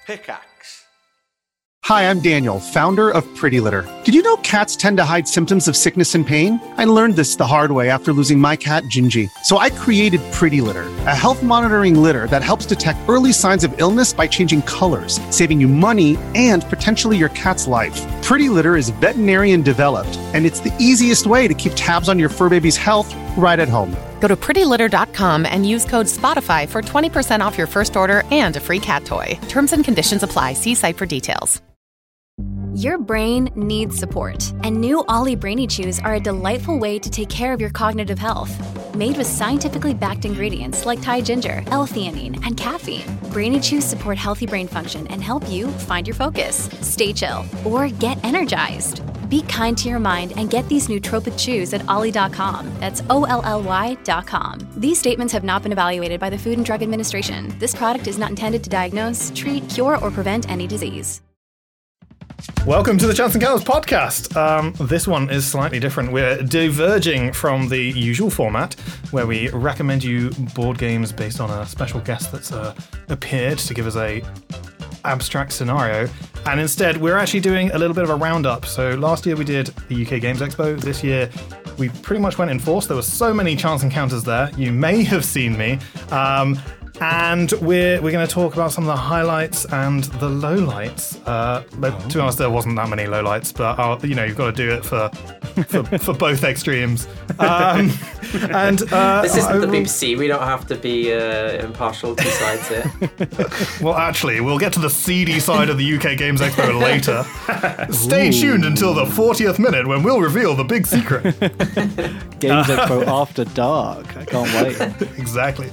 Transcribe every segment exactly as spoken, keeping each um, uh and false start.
Pickaxe. Hi, I'm Daniel, founder of Pretty Litter. Did you know cats tend to hide symptoms of sickness and pain? I learned this the hard way after losing my cat, Gingy. So I created Pretty Litter, a health monitoring litter that helps detect early signs of illness by changing colors, saving you money and potentially your cat's life. Pretty Litter is veterinarian developed, and it's the easiest way to keep tabs on your fur baby's health right at home. Go to pretty litter dot com and use code SPOTIFY for twenty percent off your first order and a free cat toy. Terms and conditions apply. See site for details. Your brain needs support, and new Ollie Brainy Chews are a delightful way to take care of your cognitive health. Made with scientifically backed ingredients like Thai ginger, L-theanine, and caffeine, Brainy Chews support healthy brain function and help you find your focus, stay chill, or get energized. Be kind to your mind and get these nootropic chews at ollie dot com. That's O L L Y dot com. These statements have not been evaluated by the Food and Drug Administration. This product is not intended to diagnose, treat, cure, or prevent any disease. Welcome to the Chance Encounters podcast. Um, this one is slightly different. We're diverging from the usual format where we recommend you board games based on a special guest that's uh, appeared to give us a abstract scenario. And instead, we're actually doing a little bit of a roundup. So last year we did the U K Games Expo. This year we pretty much went in force. There were so many Chance Encounters there. You may have seen me. Um, And we're we're going to talk about some of the highlights and the lowlights. Uh, but oh. To be honest, there wasn't that many lowlights, but uh, you know you've got to do it for for, for both extremes. Um, and uh, this isn't I, the B B C. We don't have to be uh, impartial to sides here. Well, actually, we'll get to the seedy side of the U K Games Expo later. Stay Ooh. tuned until the fortieth minute when we'll reveal the big secret. Games Expo after dark. I can't wait. Exactly.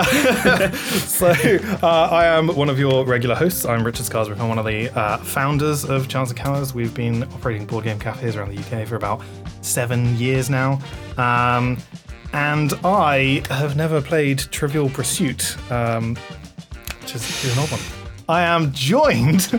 So, uh, I am one of your regular hosts. I'm Richard Scarsbrook. I'm one of the uh, founders of Chance Encounters. We've been operating board game cafes around the U K for about seven years now. Um, and I have never played Trivial Pursuit, um, which is, which is an odd one. I am joined.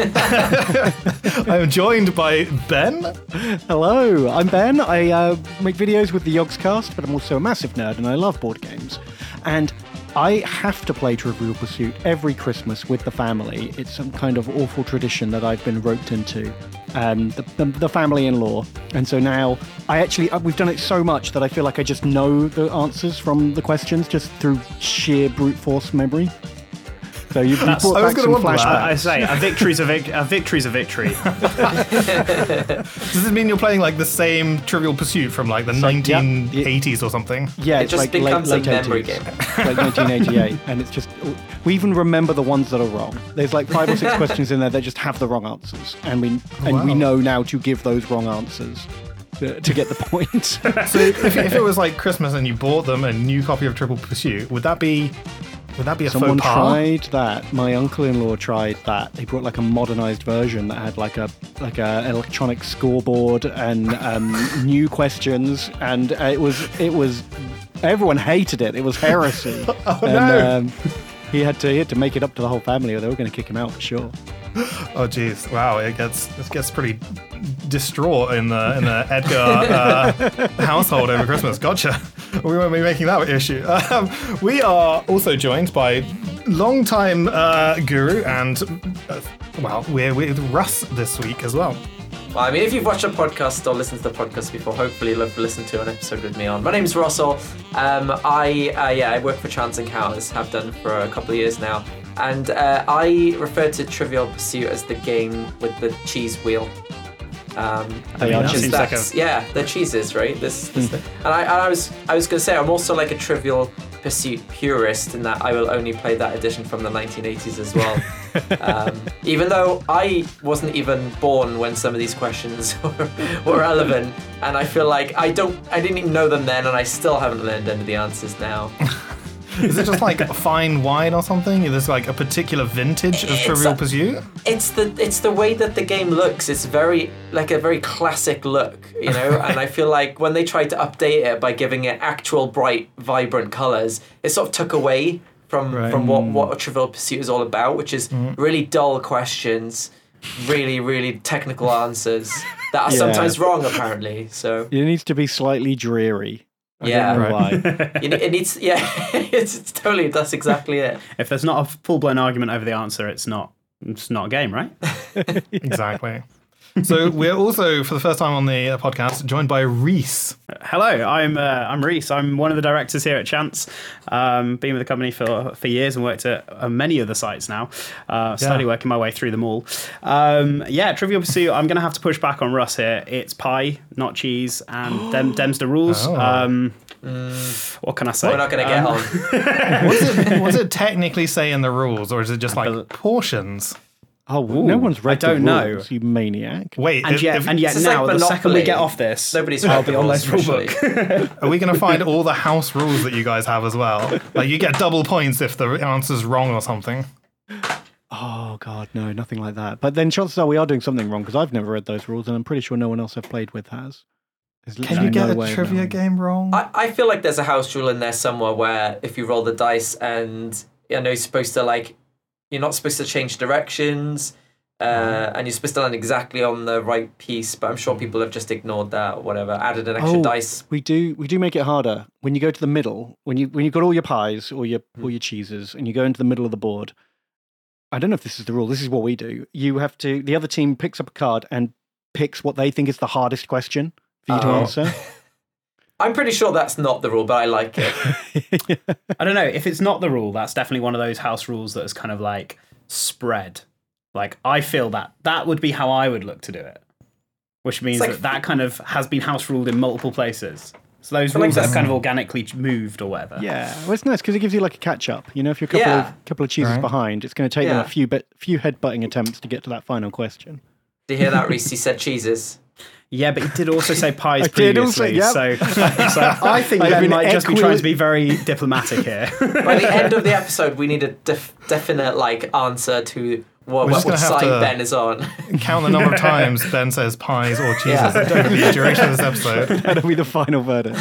I am joined by Ben. Hello, I'm Ben. I uh, make videos with the Yogscast, but I'm also a massive nerd and I love board games. And I have to play Trivial Pursuit every Christmas with the family. It's some kind of awful tradition that I've been roped into. Um, the, the, the family-in-law. And so now, I actually, uh, we've done it so much that I feel like I just know the answers from the questions just through sheer brute force memory. So you brought back some flashbacks. I say a victory's a, vic- a victory's a victory. Does this mean you're playing like the same Trivial Pursuit from like the so, nineteen eighties yeah, or something? Yeah, it it's just like becomes late, a late memory eighties, game, like nineteen eighty-eight, and it's just we even remember the ones that are wrong. There's like five or six questions in there that just have the wrong answers, and we and wow. we know now to give those wrong answers to, to get the point. So if, if it was like Christmas and you bought them a new copy of Trivial Pursuit, would that be? Would that be a Someone faux pas? tried that. My uncle-in-law tried that. He brought like a modernized version that had like a like a electronic scoreboard and um, new questions, and uh, it was it was everyone hated it. It was heresy. Oh, and, no. um, he had to he had to make it up to the whole family, or they were going to kick him out for sure. Oh jeez! Wow, it gets it gets pretty distraught in the in the Edgar uh, household over Christmas. Gotcha. We won't be making that issue. Um, we are also joined by longtime uh, guru and uh, well, we're with Russ this week as well. Well, I mean, if you've watched a podcast or listened to the podcast before, hopefully you'll have listened to an episode with me on. My name's Russell. Um, I uh, yeah, I work for Chance Encounters, have done for a couple of years now, and uh, I refer to Trivial Pursuit as the game with the cheese wheel. Um, They are just cheese. that's, yeah, the cheeses, right? This, this thing. And I, and I was, I was going to say, I'm also like a Trivial Pursuit purist in that I will only play that edition from the nineteen eighties as well. um, even though I wasn't even born when some of these questions were, were relevant, and I feel like I don't, I didn't even know them then, and I still haven't learned any of the answers now. Is it just like a fine wine or something? There's like a particular vintage of It's Trivial a- Pursuit? It's the it's the way that the game looks. It's very like a very classic look, you know. And I feel like when they tried to update it by giving it actual bright, vibrant colours, it sort of took away from Right. from what what Trivial Pursuit is all about, which is Mm. really dull questions, really really technical answers that are Yeah. sometimes wrong apparently. So It needs to be slightly dreary. I Yeah. don't know why. you ne- it needs yeah, it's, it's totally that's exactly it. If there's not a full-blown argument over the answer, it's not It's not a game, right? Exactly. So we're also, for the first time on the uh, podcast, joined by Reese. Hello, I'm uh, I'm Reese. I'm one of the directors here at Chance. Um, been with the company for for years and worked at uh, many of the sites now. Uh, slowly Yeah. working my way through them all. Um, yeah, Trivial Pursuit. I'm going to have to push back on Russ here. It's pie, not cheese, and them them's the rules. Oh. Um, what can I say? We're not going to get Um, on. What does it, what does it technically say in the rules, or is it just like bel- portions? Oh, no one's read I don't the know. rules, you maniac. Wait, And if- yet, if- and yet This is now, like the second we Monopoly. get off this, Nobody's I'll read be the on rules those rule officially. book. are we going to find all the house rules that you guys have as well? Like you get double points if the answer's wrong or something. Oh, God, no, nothing like that. But then chances are we are doing something wrong because I've never read those rules and I'm pretty sure no one else I've played with has. There's Can literally you get no a way of trivia knowing. game wrong? I, I feel like there's a house rule in there somewhere where if you roll the dice and you know you're supposed to like you're not supposed to change directions uh, and you're supposed to land exactly on the right piece, but I'm sure people have just ignored that or whatever, added an extra Oh, dice. We do we do make it harder. When you go to the middle, when you when you've got all your pies or your all your cheeses and you go into the middle of the board, I don't know if this is the rule, this is what we do. You have to the other team picks up a card and picks what they think is the hardest question for you to Oh. answer. I'm pretty sure that's not the rule, but I like it. I don't know. If it's not the rule, that's definitely one of those house rules that is kind of like spread. Like, I feel that that would be how I would look to do it, which means like- that that kind of has been house ruled in multiple places. So those But like rules have that's- kind of organically moved or whatever. Yeah, well, it's nice because it gives you like a catch up. You know, if you're a couple Yeah. of couple of cheeses Right. behind, it's going to take them Yeah. a few bit, few headbutting attempts to get to that final question. Do you hear that, Reese? He said cheeses. Yeah, but he did also say pies I did also, previously. yep. So, so I think I've Ben been might just be equi- trying to be very diplomatic here. By the end of the episode, we need a def- definite like answer to what, We're what, just gonna what have side to- Ben is on. Count the number of times Ben says pies or cheeses Yeah. over the duration of this episode. That'll be the final verdict.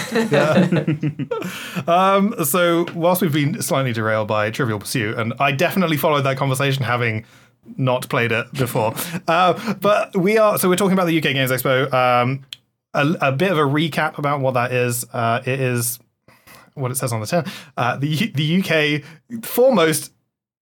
Um, so whilst we've been slightly derailed by Trivial Pursuit, and I definitely followed that conversation having not played it before, uh, but we are so we're talking about the U K Games Expo. Um, a, a bit of a recap about what that is. Uh, it is what it says on the tin. Uh, the U- the U K foremost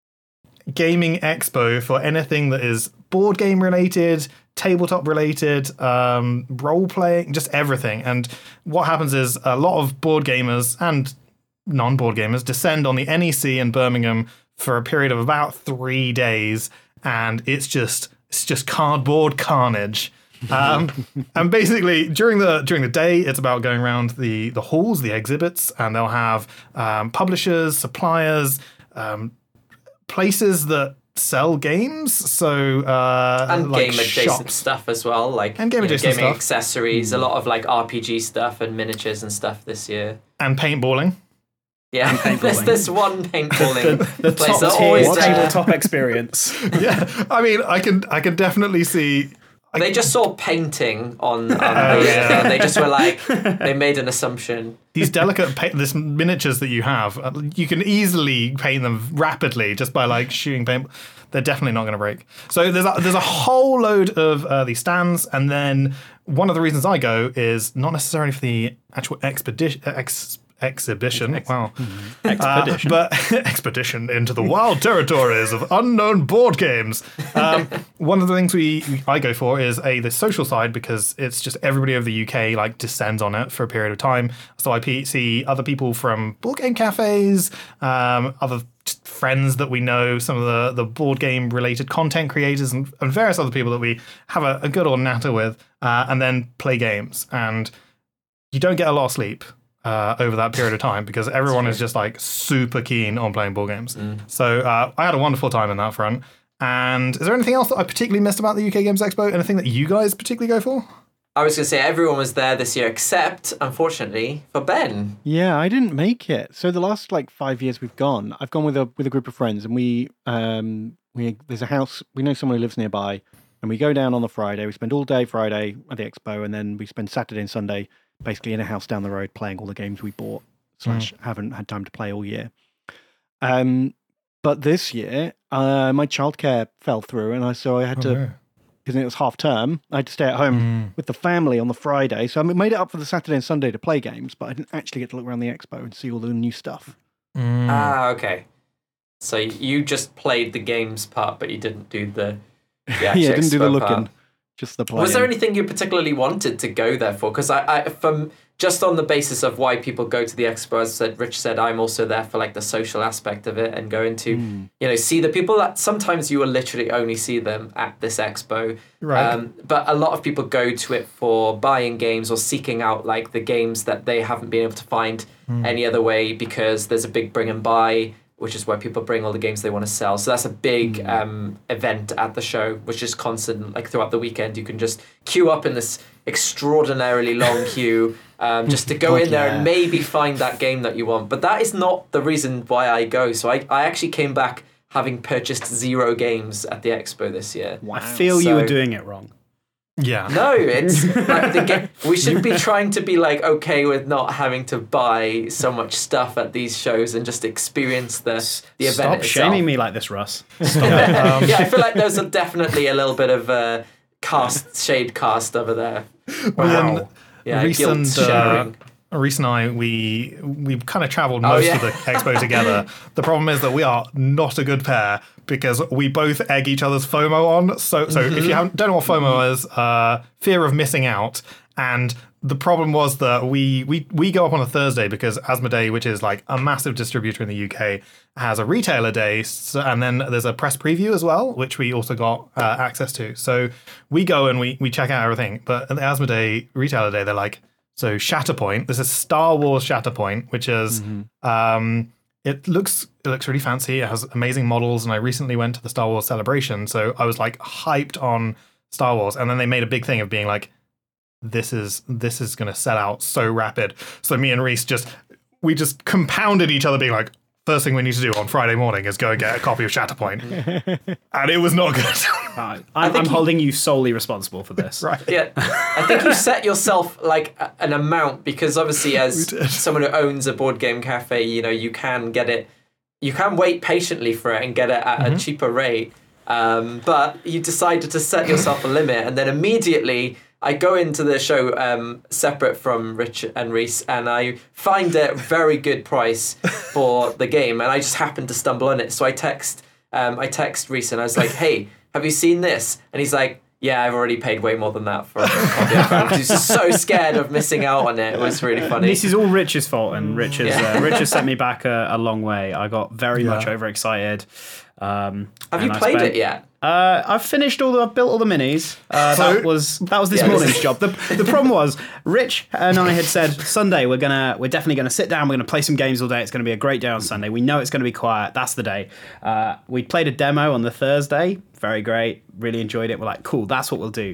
gaming expo for anything that is board game related, tabletop related, um, role playing, just everything. And what happens is a lot of board gamers and non-board gamers descend on the N E C in Birmingham for a period of about three days, and it's just it's just cardboard carnage. Um, and basically, during the during the day, it's about going around the the halls, the exhibits, and they'll have um, publishers, suppliers, um, places that sell games. So uh, And like game adjacent shops. stuff as well, like And game you know, adjacent gaming stuff. accessories, a lot of like R P G stuff and miniatures and stuff this year. and paintballing. Yeah, there's paintballing. this one paintballing The place top that tier always there. tabletop experience. Yeah, I mean, I can I can definitely see. They just saw painting on, on the Oh, yeah. thing. And they just were like, they made an assumption. These delicate pa- this miniatures that you have, uh, you can easily paint them rapidly just by like shooting paint. They're definitely not going to break. So there's a, there's a whole load of uh, these stands, and then one of the reasons I go is not necessarily for the actual expedition ex, exhibition. Wow, Expedition. Uh, but expedition into the wild territories of unknown board games. Um, one of the things we I go for is a the social side, because it's just everybody over the U K like descends on it for a period of time. So I pe- see other people from board game cafes, um, other just friends that we know, some of the, the board game related content creators, and, and various other people that we have a, a good old natter with, uh, and then play games. And you don't get a lot of sleep uh, over that period of time because everyone is just like super keen on playing board games. So uh, I had a wonderful time in that front. And is there anything else that I particularly missed about the U K Games Expo? Anything that you guys particularly go for? I was going to say everyone was there this year except, unfortunately, for Ben. Yeah, I didn't make it. So the last like five years we've gone, I've gone with a with a group of friends, and we um we there's a house we know someone who lives nearby, and we go down on the Friday. We spend all day Friday at the expo, and then we spend Saturday and Sunday basically in a house down the road playing all the games we bought slash haven't had time to play all year. Um, but this year, uh, my childcare fell through, and I so I had to. Because it was half term, I had to stay at home with the family on the Friday. So I made it up for the Saturday and Sunday to play games, but I didn't actually get to look around the expo and see all the new stuff. Ah, okay. So you just played the games part, but you didn't do the, the actual yeah, didn't do the expo looking, part. just the playing. Was there anything you particularly wanted to go there for? Because I, I, from just on the basis of why people go to the expo, as said, Rich said, I'm also there for like the social aspect of it and going to, mm. you know, see the people that sometimes you will literally only see them at this expo. Right. Um, but a lot of people go to it for buying games or seeking out like the games that they haven't been able to find mm. any other way, because there's a big bring and buy, which is where people bring all the games they want to sell. So that's a big mm. um, event at the show, which is constant. Like throughout the weekend, you can just queue up in this extraordinarily long queue um, just to go God, in there yeah. and maybe find that game that you want. But that is not the reason why I go. So I, I actually came back having purchased zero games at the expo this year. Wow. I feel so, you were doing it wrong. Yeah. No, it's like the game, we should be trying to be like okay with not having to buy so much stuff at these shows and just experience the the event Stop itself. shaming me like this, Russ. Stop it. Um, yeah, I feel like there's a, definitely a little bit of uh, cast shade cast over there. Wow. Yeah, recent, guilt sharing. Uh, Reese and I, we we kind of travelled most oh, yeah. of the expo together. The problem is that we are not a good pair because we both egg each other's FOMO on. So, so mm-hmm. if you haven't, don't know what FOMO is, uh, fear of missing out. And the problem was that we we we go up on a Thursday because Asmodee, which is like a massive distributor in the U K, has a retailer day, so, and then there's a press preview as well, which we also got uh, access to. So we go and we we check out everything. But at the Asmodee retailer day, they're like, so Shatterpoint, this is Star Wars Shatterpoint, which is mm-hmm. um, it looks it looks really fancy. It has amazing models, and I recently went to the Star Wars celebration, so I was like hyped on Star Wars. And then they made a big thing of being like, this is this is going to sell out so rapid. So me and Reese just we just compounded each other, being like, first thing we need to do on Friday morning is go and get a copy of Shatterpoint. And it was not good. uh, I'm, I'm you, holding you solely responsible for this. Right. Yeah. I think you set yourself like a, an amount, because obviously as someone who owns a board game cafe, you know, you can get it, you can wait patiently for it and get it at mm-hmm. a cheaper rate. Um, but you decided to set yourself a limit, and then immediately I go into the show um, separate from Rich and Reese, and I find a very good price for the game, and I just happened to stumble on it. So I text, um, I text Reese, and I was like, "Hey, have you seen this?" And he's like, "Yeah, I've already paid way more than that for it." He's just so scared of missing out on it. It was really funny. This is all Rich's fault, and Rich has, yeah. uh, Rich has sent me back a, a long way. I got very yeah. much overexcited. Um, have you played spent, it yet? Uh, I've finished all the, I've built all the minis. Uh, so, that was that was this yeah, morning's job. The the problem was Rich and I had said Sunday we're gonna we're definitely gonna sit down. We're gonna play some games all day. It's gonna be a great day on Sunday. We know it's gonna be quiet. That's the day. Uh, we played a demo on the Thursday. Very great. Really enjoyed it. We're like, cool. That's what we'll do.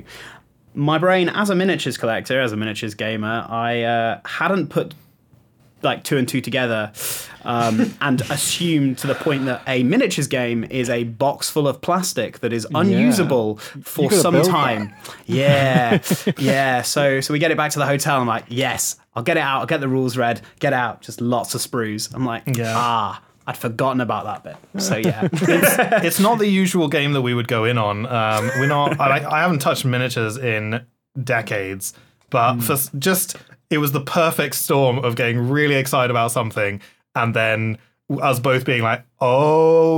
My brain, as a miniatures collector, as a miniatures gamer, I uh, hadn't put like two and two together um, and assumed to the point that a miniatures game is a box full of plastic that is unusable yeah. for some time. That. Yeah, yeah. So so we get it back to the hotel. I'm like, yes, I'll get it out. I'll get the rules read. Get out. Just lots of sprues. I'm like, yeah. ah. I'd forgotten about that bit. So yeah, it's, it's not the usual game that we would go in on. Um, we're not. I, I haven't touched miniatures in decades, but mm. for just it was the perfect storm of getting really excited about something and then us both being like, "Oh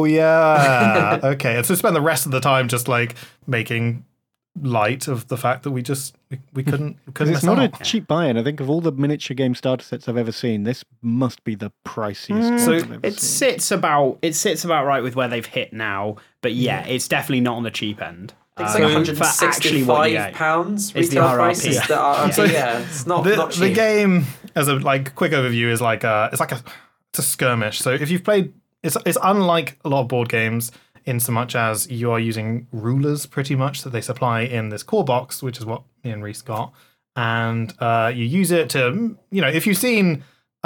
yeah, okay." And so spend the rest of the time just like making light of the fact that we just we, we couldn't we couldn't it's not out. a cheap buy-in. I think of all the miniature game starter sets I've ever seen, this must be the priciest mm, one so I've ever it seen. sits about it sits about right with where they've hit now, but yeah, yeah. it's definitely not on the cheap end. It's um, like one hundred sixty-five pounds retail price is the R R P. Yeah. yeah, it's not, the, not cheap. The game, as a like quick overview, is like a, it's like a it's a skirmish. So if you've played, it's it's unlike a lot of board games in so much as you are using rulers pretty much that they supply in this core box, which is what me and Reese got. And uh, you use it to, you know, if you've seen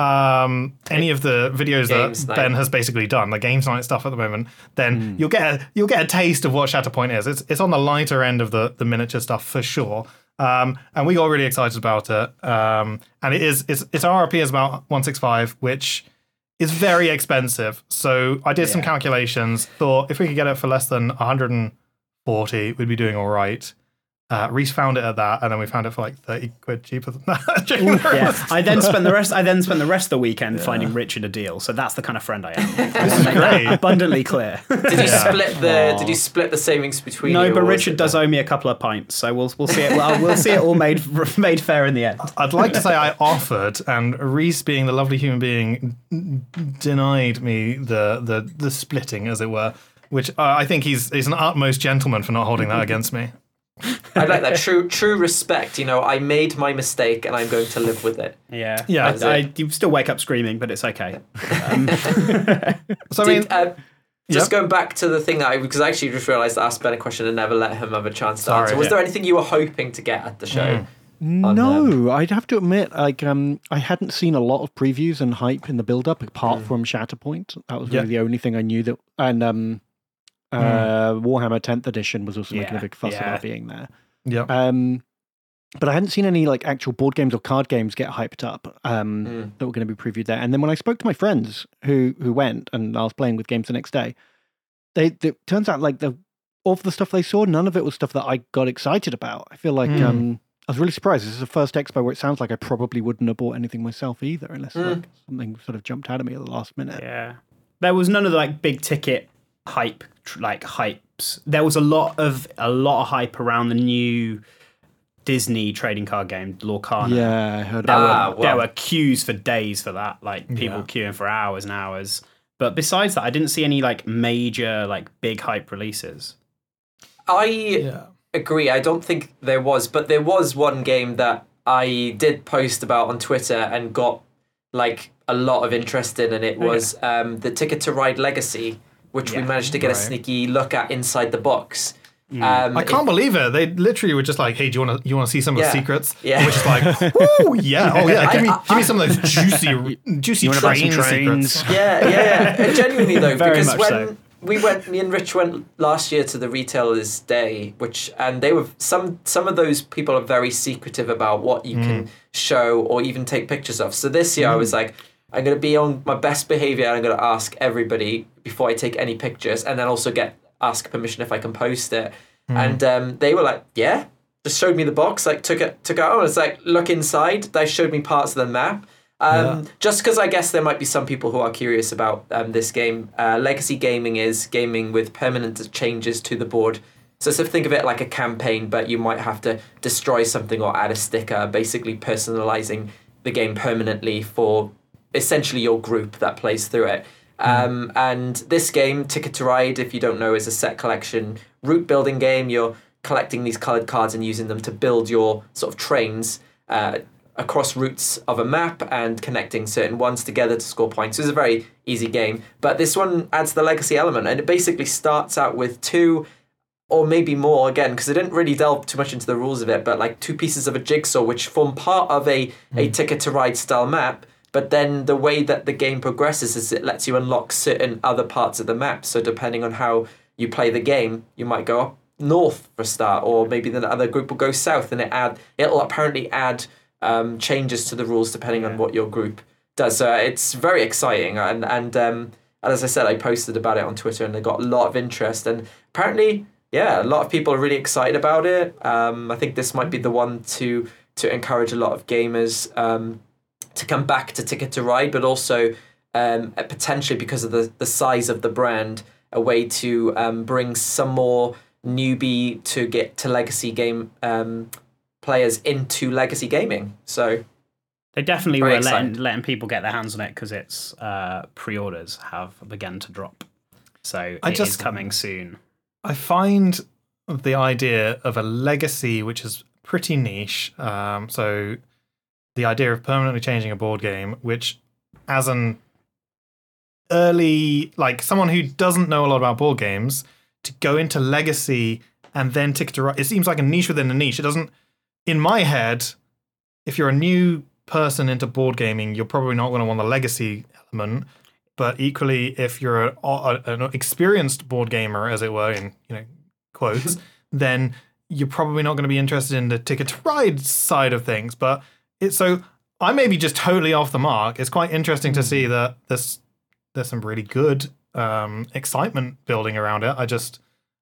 um, any of the videos games that night. Ben has basically done, the games night stuff at the moment, then mm. you'll get a, you'll get a taste of what Shatterpoint is. It's it's on the lighter end of the, the miniature stuff for sure. Um, and we got really excited about it. Um, and it is its its R R P is about one sixty-five, which is very expensive. So I did yeah. some calculations, thought if we could get it for less than one hundred forty, we'd be doing all right. Uh, Reese found it at that, and then we found it for like thirty quid cheaper than that. yeah. I then spent the rest. I then spent the rest of the weekend yeah. finding Richard a deal. So that's the kind of friend I am. This is great. Abundantly clear. Did you yeah. split the? Aww. Did you split the savings between? No, you, but Richard does owe me a couple of pints, so we'll we'll see it. We'll, we'll see it all made made fair in the end. I'd like to say I offered, and Reese, being the lovely human being, denied me the the the splitting, as it were. Which uh, I think he's he's an utmost gentleman for not holding that against me. I like that true true respect. You know, I made my mistake and I'm going to live with it. Yeah, yeah. I, I, you still wake up screaming, but it's okay. Um. so I mean, Did, uh, just yep. going back to the thing that I because I actually just realised I asked Ben a question and never let him have a chance to Sorry, answer. Was yeah. there anything you were hoping to get at the show? Mm. No, them? I'd have to admit, like, um, I hadn't seen a lot of previews and hype in the build-up apart mm. from Shatterpoint. That was really yep. the only thing I knew that, and um. Uh, mm. Warhammer tenth edition was also yeah, making a big fuss yeah. about being there. Yeah. Um, but I hadn't seen any like actual board games or card games get hyped up um, mm. that were going to be previewed there. And then when I spoke to my friends who who went and I was playing with games the next day, they it turns out like the of the stuff they saw, none of it was stuff that I got excited about. I feel like mm. um, I was really surprised. This is the first expo where it sounds like I probably wouldn't have bought anything myself either, unless mm. like something sort of jumped out at me at the last minute. Yeah, there was none of the like big ticket hype. Like hypes, there was a lot of a lot of hype around the new Disney trading card game, Lorcana. Yeah, I heard there about were, ah, well. There were queues for days for that, like people yeah. queuing for hours and hours. But besides that, I didn't see any like major, like big hype releases. I yeah. agree. I don't think there was, but there was one game that I did post about on Twitter and got like a lot of interest in, and it was okay. um, the Ticket to Ride Legacy, which yeah, we managed to get right. a sneaky look at inside the box. Mm. Um, I can't it, believe it. They literally were just like, "Hey, do you want to you want to see some yeah, of the secrets?" Yeah, which is like, "Woo, yeah, oh yeah, give me I, I, give me some of those juicy juicy train secrets." Yeah, yeah, yeah. Genuinely though, Very because much when so. we went, me and Rich went last year to the Retailers' Day, which and they were some some of those people are very secretive about what you mm. can show or even take pictures of. So this year mm. I was like, I'm going to be on my best behavior and I'm going to ask everybody before I take any pictures, and then also get ask permission if I can post it. Mm. And um, they were like, yeah, just showed me the box, like took it, took it out. It's like, look inside. They showed me parts of the map. Um, yeah. Just because I guess there might be some people who are curious about um, this game. Uh, Legacy gaming is gaming with permanent changes to the board. So, so think of it like a campaign, but you might have to destroy something or add a sticker, basically personalizing the game permanently for essentially your group that plays through it. Um, and this game, Ticket to Ride, if you don't know, is a set collection route building game. You're collecting these coloured cards and using them to build your sort of trains uh, across routes of a map and connecting certain ones together to score points. So it's a very easy game. But this one adds the legacy element, and it basically starts out with two or maybe more, again, because I didn't really delve too much into the rules of it, but like two pieces of a jigsaw which form part of a, mm. a Ticket to Ride style map. But then the way that the game progresses is it lets you unlock certain other parts of the map. So depending on how you play the game, you might go up north for a start, or maybe the other group will go south, and it add it'll apparently add um, changes to the rules depending on what your group does. So it's very exciting, and and um, and as I said, I posted about it on Twitter, and they got a lot of interest, and apparently, yeah, a lot of people are really excited about it. Um, I think this might be the one to to encourage a lot of gamers. Um, to come back to Ticket to Ride, but also um, potentially because of the, the size of the brand, a way to um, bring some more newbie to get to legacy game um, players into legacy gaming. So they definitely were letting, letting people get their hands on it because its uh, pre-orders have begun to drop. So I it just, is coming soon. I find the idea of a legacy, which is pretty niche, um, so the idea of permanently changing a board game, which as an early, like someone who doesn't know a lot about board games, to go into legacy and then Ticket to Ride, it seems like a niche within a niche. It doesn't, in my head, if you're a new person into board gaming, you're probably not going to want the legacy element. But equally, if you're a, a, an experienced board gamer, as it were, in you know quotes, then you're probably not going to be interested in the Ticket to Ride side of things. But It, so I may be just totally off the mark. It's quite interesting to see that there's there's some really good um, excitement building around it. I just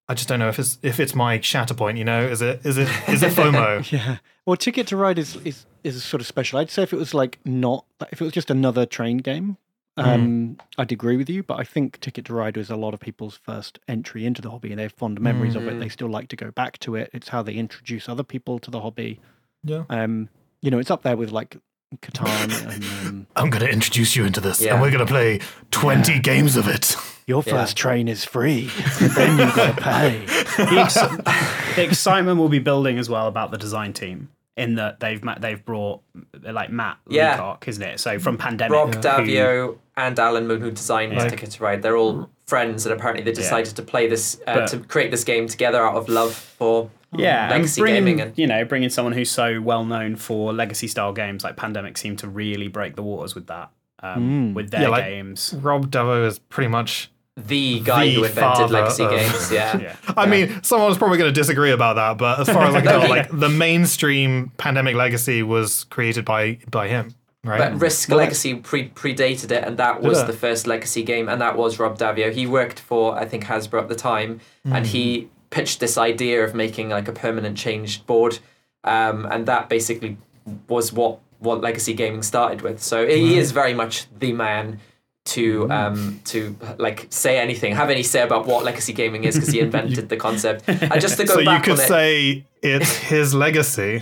I just don't know if it's if it's my Shatterpoint. You know, is it is it is it FOMO? Yeah. Well, Ticket to Ride is is is sort of special. I'd say if it was like not if it was just another train game, um, mm. I'd agree with you. But I think Ticket to Ride was a lot of people's first entry into the hobby, and they have fond memories mm. of it. They still like to go back to it. It's how they introduce other people to the hobby. Yeah. Um, you know, it's up there with like Catan. and, um, I'm going to introduce you into this, yeah. and we're going to play twenty yeah. games of it. Your first yeah. train is free, then you've got to pay. The, ex- the excitement will be building as well about the design team, in that they've they've brought like Matt yeah. Leacock, isn't it? So from Pandemic, Rob yeah. Davio who, and Alan Moon, who designed yeah. Ticket to Ride, they're all friends, and apparently they decided yeah. to play this uh, but, to create this game together out of love for yeah, legacy and bringing, gaming, and you know, bringing someone who's so well known for legacy style games like Pandemic seemed to really break the waters with that um, mm. with their yeah, like, games. Rob Davio is pretty much the guy the who invented legacy of, games. Yeah. yeah. I yeah. mean, someone's probably going to disagree about that, but as far as I can tell, like the mainstream Pandemic Legacy was created by by him, right? But Risk well, Legacy pre predated it, and that was the first legacy game, and that was Rob Davio. He worked for I think Hasbro at the time, mm. and he pitched this idea of making like a permanent change board, um, and that basically was what what legacy gaming started with. So mm. he is very much the man to um to like say anything, have any say about what legacy gaming is, because he invented the concept. And just to go so back you could on say it, it's his legacy.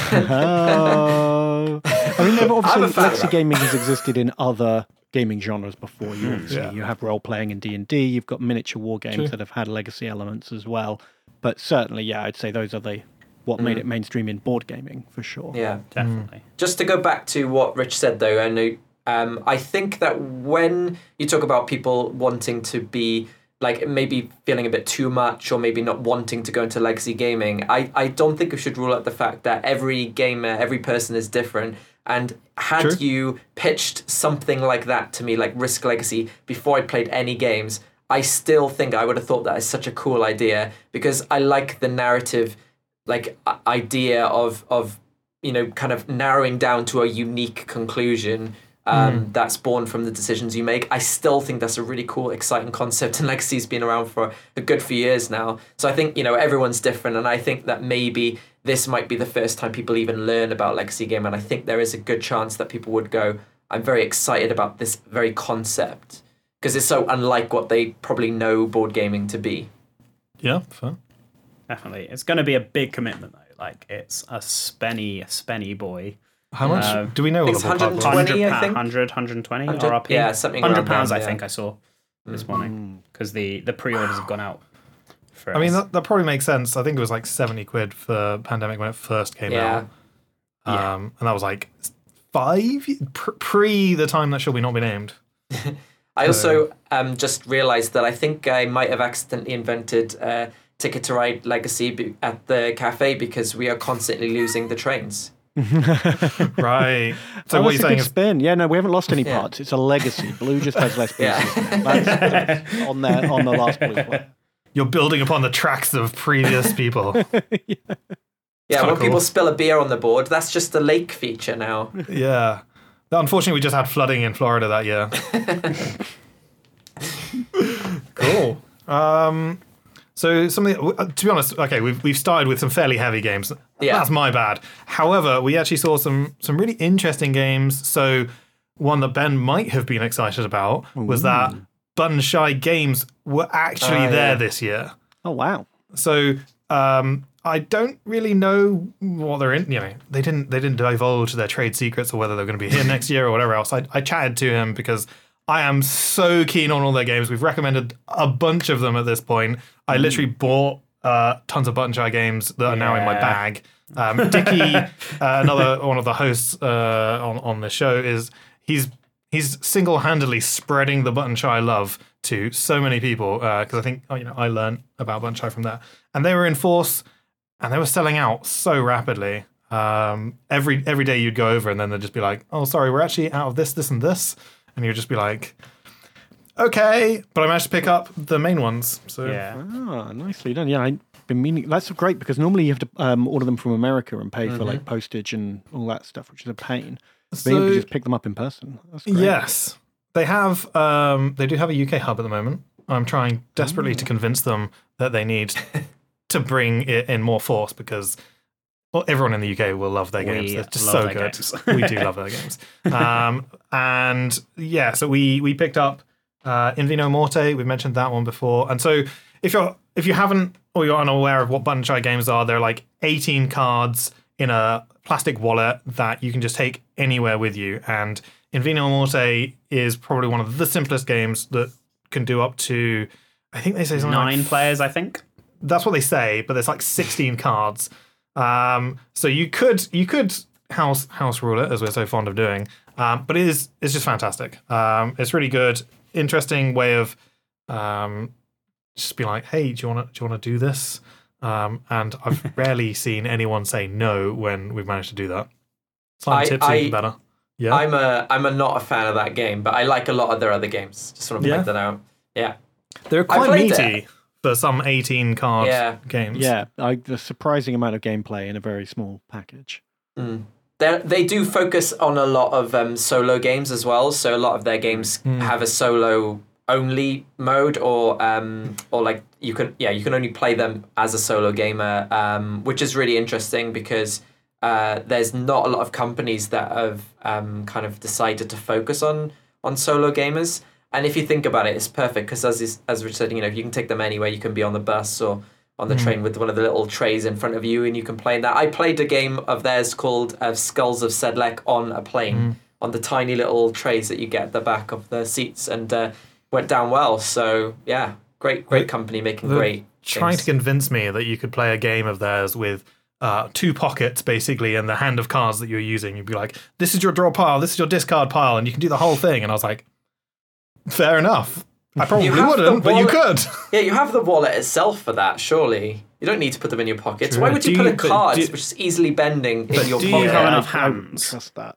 oh. I mean, obviously legacy gaming has existed in other gaming genres before you. Obviously, yeah. you have role playing in D and D. You've got miniature war games True. that have had legacy elements as well. But certainly, yeah, I'd say those are the what mm. made it mainstream in board gaming for sure. Yeah, definitely. Mm. Just to go back to what Rich said, though, I know. Um, I think that when you talk about people wanting to be like maybe feeling a bit too much or maybe not wanting to go into legacy gaming, I, I don't think we should rule out the fact that every gamer, every person is different. And had True. you pitched something like that to me, like Risk Legacy, before I played any games, I still think I would have thought that is such a cool idea, because I like the narrative, like idea of of you know kind of narrowing down to a unique conclusion. Um, mm. that's born from the decisions you make. I still think that's a really cool, exciting concept, and Legacy's been around for a good few years now. So I think, you know, everyone's different, and I think that maybe this might be the first time people even learn about Legacy game, and I think there is a good chance that people would go, I'm very excited about this very concept, because it's so unlike what they probably know board gaming to be. Yeah, fair. Definitely. It's going to be a big commitment, though. Like, it's a spenny, a spenny boy. How much uh, do we know? It's one hundred twenty, I think. one hundred, one hundred twenty R R P. Yeah, something one hundred pounds, around I think, yeah. I saw this morning, because the, the pre-orders wow. have gone out. For I mean, that, that probably makes sense. I think it was like seventy quid for Pandemic when it first came yeah. out. Um, yeah. And that was like five, pre the time that Shall We Not Be Named. I also um, just realised that I think I might have accidentally invented uh, Ticket to Ride Legacy at the cafe, because we are constantly losing the trains. Right. So oh, what are you saying? Is... spin. Yeah, no, we haven't lost any parts. Yeah. It's a legacy. Blue just has less pieces. Yeah. That's, that's on the on the last blue one. You're building upon the tracks of previous people. yeah, yeah when cool. people spill a beer on the board, that's just a lake feature now. Yeah. Unfortunately, we just had flooding in Florida that year. Cool. Um, so something, to be honest, okay, we've we've started with some fairly heavy games. Yeah. That's my bad. However, we actually saw some some really interesting games. So one that Ben might have been excited about was Ooh. that Button Shy Games were actually uh, there yeah. this year. Oh wow! So um, I don't really know what they're in. You know, they didn't they didn't divulge their trade secrets or whether they're going to be here next year or whatever else. I, I chatted to him because I am so keen on all their games. We've recommended a bunch of them at this point. I literally bought uh, tons of Button Shy games that are yeah. now in my bag. Um, Dickie, uh, another one of the hosts uh, on on the show, is he's he's single-handedly spreading the Button Shy love to so many people, because uh, I think oh, you know I learned about Button Shy from that, and they were in force, and they were selling out so rapidly. Um, every every day you'd go over, and then they'd just be like, "Oh, sorry, we're actually out of this, this, and this," and you'd just be like, "Okay," but I managed to pick up the main ones. So yeah, ah, nicely done. Yeah, I've been meaning that's great because normally you have to um, order them from America and pay mm-hmm. for like postage and all that stuff, which is a pain. So, being able to just pick them up in person. That's great. Yes, they have. Um, they do have a U K hub at the moment. I'm trying desperately to convince them that they need to bring it in more force because well, everyone in the U K will love their games. We They're just love so their good. games. We do love their games. Um, and yeah, so we we picked up uh, In Vino Morte. We've mentioned that one before. And so if you're if you haven't or you're unaware of what Button Shy games are, they're like eighteen cards in a plastic wallet that you can just take anywhere with you. And In Vino Morte is probably one of the simplest games that can do up to, I think they say something Nine like, players, I think. That's what they say, but there's like sixteen cards. Um, so you could you could house house rule it, as we're so fond of doing. Um, but it is it's just fantastic. Um, it's really good, interesting way of um, just be like, hey, do you want to do you want to do this? Um, and I've rarely seen anyone say no when we've managed to do that. Slime I- tips are I- even better. Yeah, I'm a I'm a not a fan of that game, but I like a lot of their other games. Just want to Yeah? point that out. Yeah. they're quite played meaty it. for some eighteen card Yeah. games. Yeah, I, a surprising amount of gameplay in a very small package. Mm. They they do focus on a lot of um, solo games as well. So a lot of their games have a solo only mode, or um, or like you can yeah you can only play them as a solo gamer, um, which is really interesting because uh, there's not a lot of companies that have um, kind of decided to focus on on solo gamers. And if you think about it, it's perfect because as is, as Rich said, you know, you can take them anywhere. You can be on the bus or on the mm. train with one of the little trays in front of you, and you can play that. I played a game of theirs called uh, Skulls of Sedlec on a plane, mm. on the tiny little trays that you get at the back of the seats, and uh, went down well. So yeah, great, great company making They're great. Trying games. to convince me that you could play a game of theirs with uh, two pockets, basically, and the hand of cards that you're using. You'd be like, "This is your draw pile. This is your discard pile," and you can do the whole thing. And I was like, fair enough. I probably You have wouldn't, the but you wallet- could. Yeah, you have the wallet itself for that, surely. You don't need to put them in your pockets. True. Why would you Do put you- a but card do- which is easily bending in your do you pocket? have enough I wouldn't hands? trust that.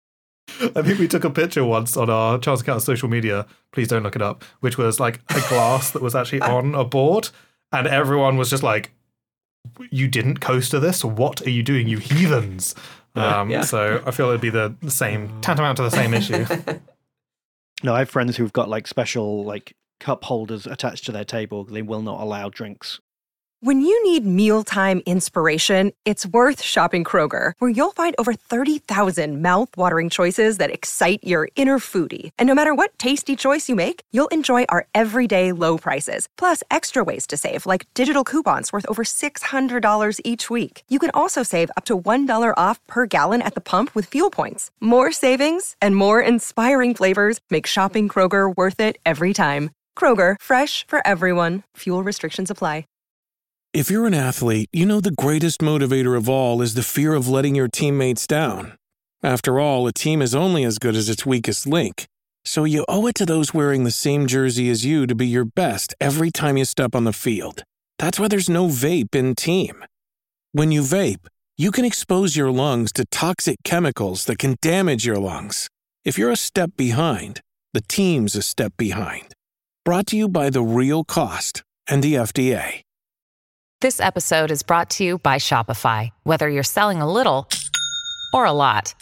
I think we took a picture once on our Chance Encounter social media. Please don't look it up. Which was like a glass that was actually on a board, and everyone was just like, "You didn't coaster this? What are you doing, you heathens?" Um, Yeah. So I feel it'd be the, the same, tantamount to the same issue. No, I have friends who've got like special like cup holders attached to their table. They will not allow drinks. When you need mealtime inspiration, it's worth shopping Kroger, where you'll find over thirty thousand mouth-watering choices that excite your inner foodie. And no matter what tasty choice you make, you'll enjoy our everyday low prices, plus extra ways to save, like digital coupons worth over six hundred dollars each week. You can also save up to one dollar off per gallon at the pump with fuel points. More savings and more inspiring flavors make shopping Kroger worth it every time. Kroger, fresh for everyone. Fuel restrictions apply. If you're an athlete, you know the greatest motivator of all is the fear of letting your teammates down. After all, a team is only as good as its weakest link. So you owe it to those wearing the same jersey as you to be your best every time you step on the field. That's why there's no vape in team. When you vape, you can expose your lungs to toxic chemicals that can damage your lungs. If you're a step behind, the team's a step behind. Brought to you by The Real Cost and the F D A. This episode is brought to you by Shopify. Whether you're selling a little or a lot,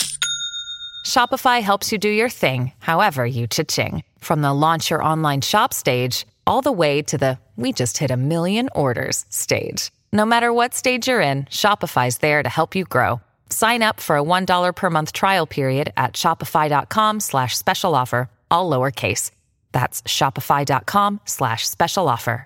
Shopify helps you do your thing, however you cha-ching. From the launch your online shop stage, all the way to the we just hit a million orders stage. No matter what stage you're in, Shopify's there to help you grow. Sign up for a one dollar per month trial period at shopify.com slash special offer, all lowercase. That's shopify.com slash special offer.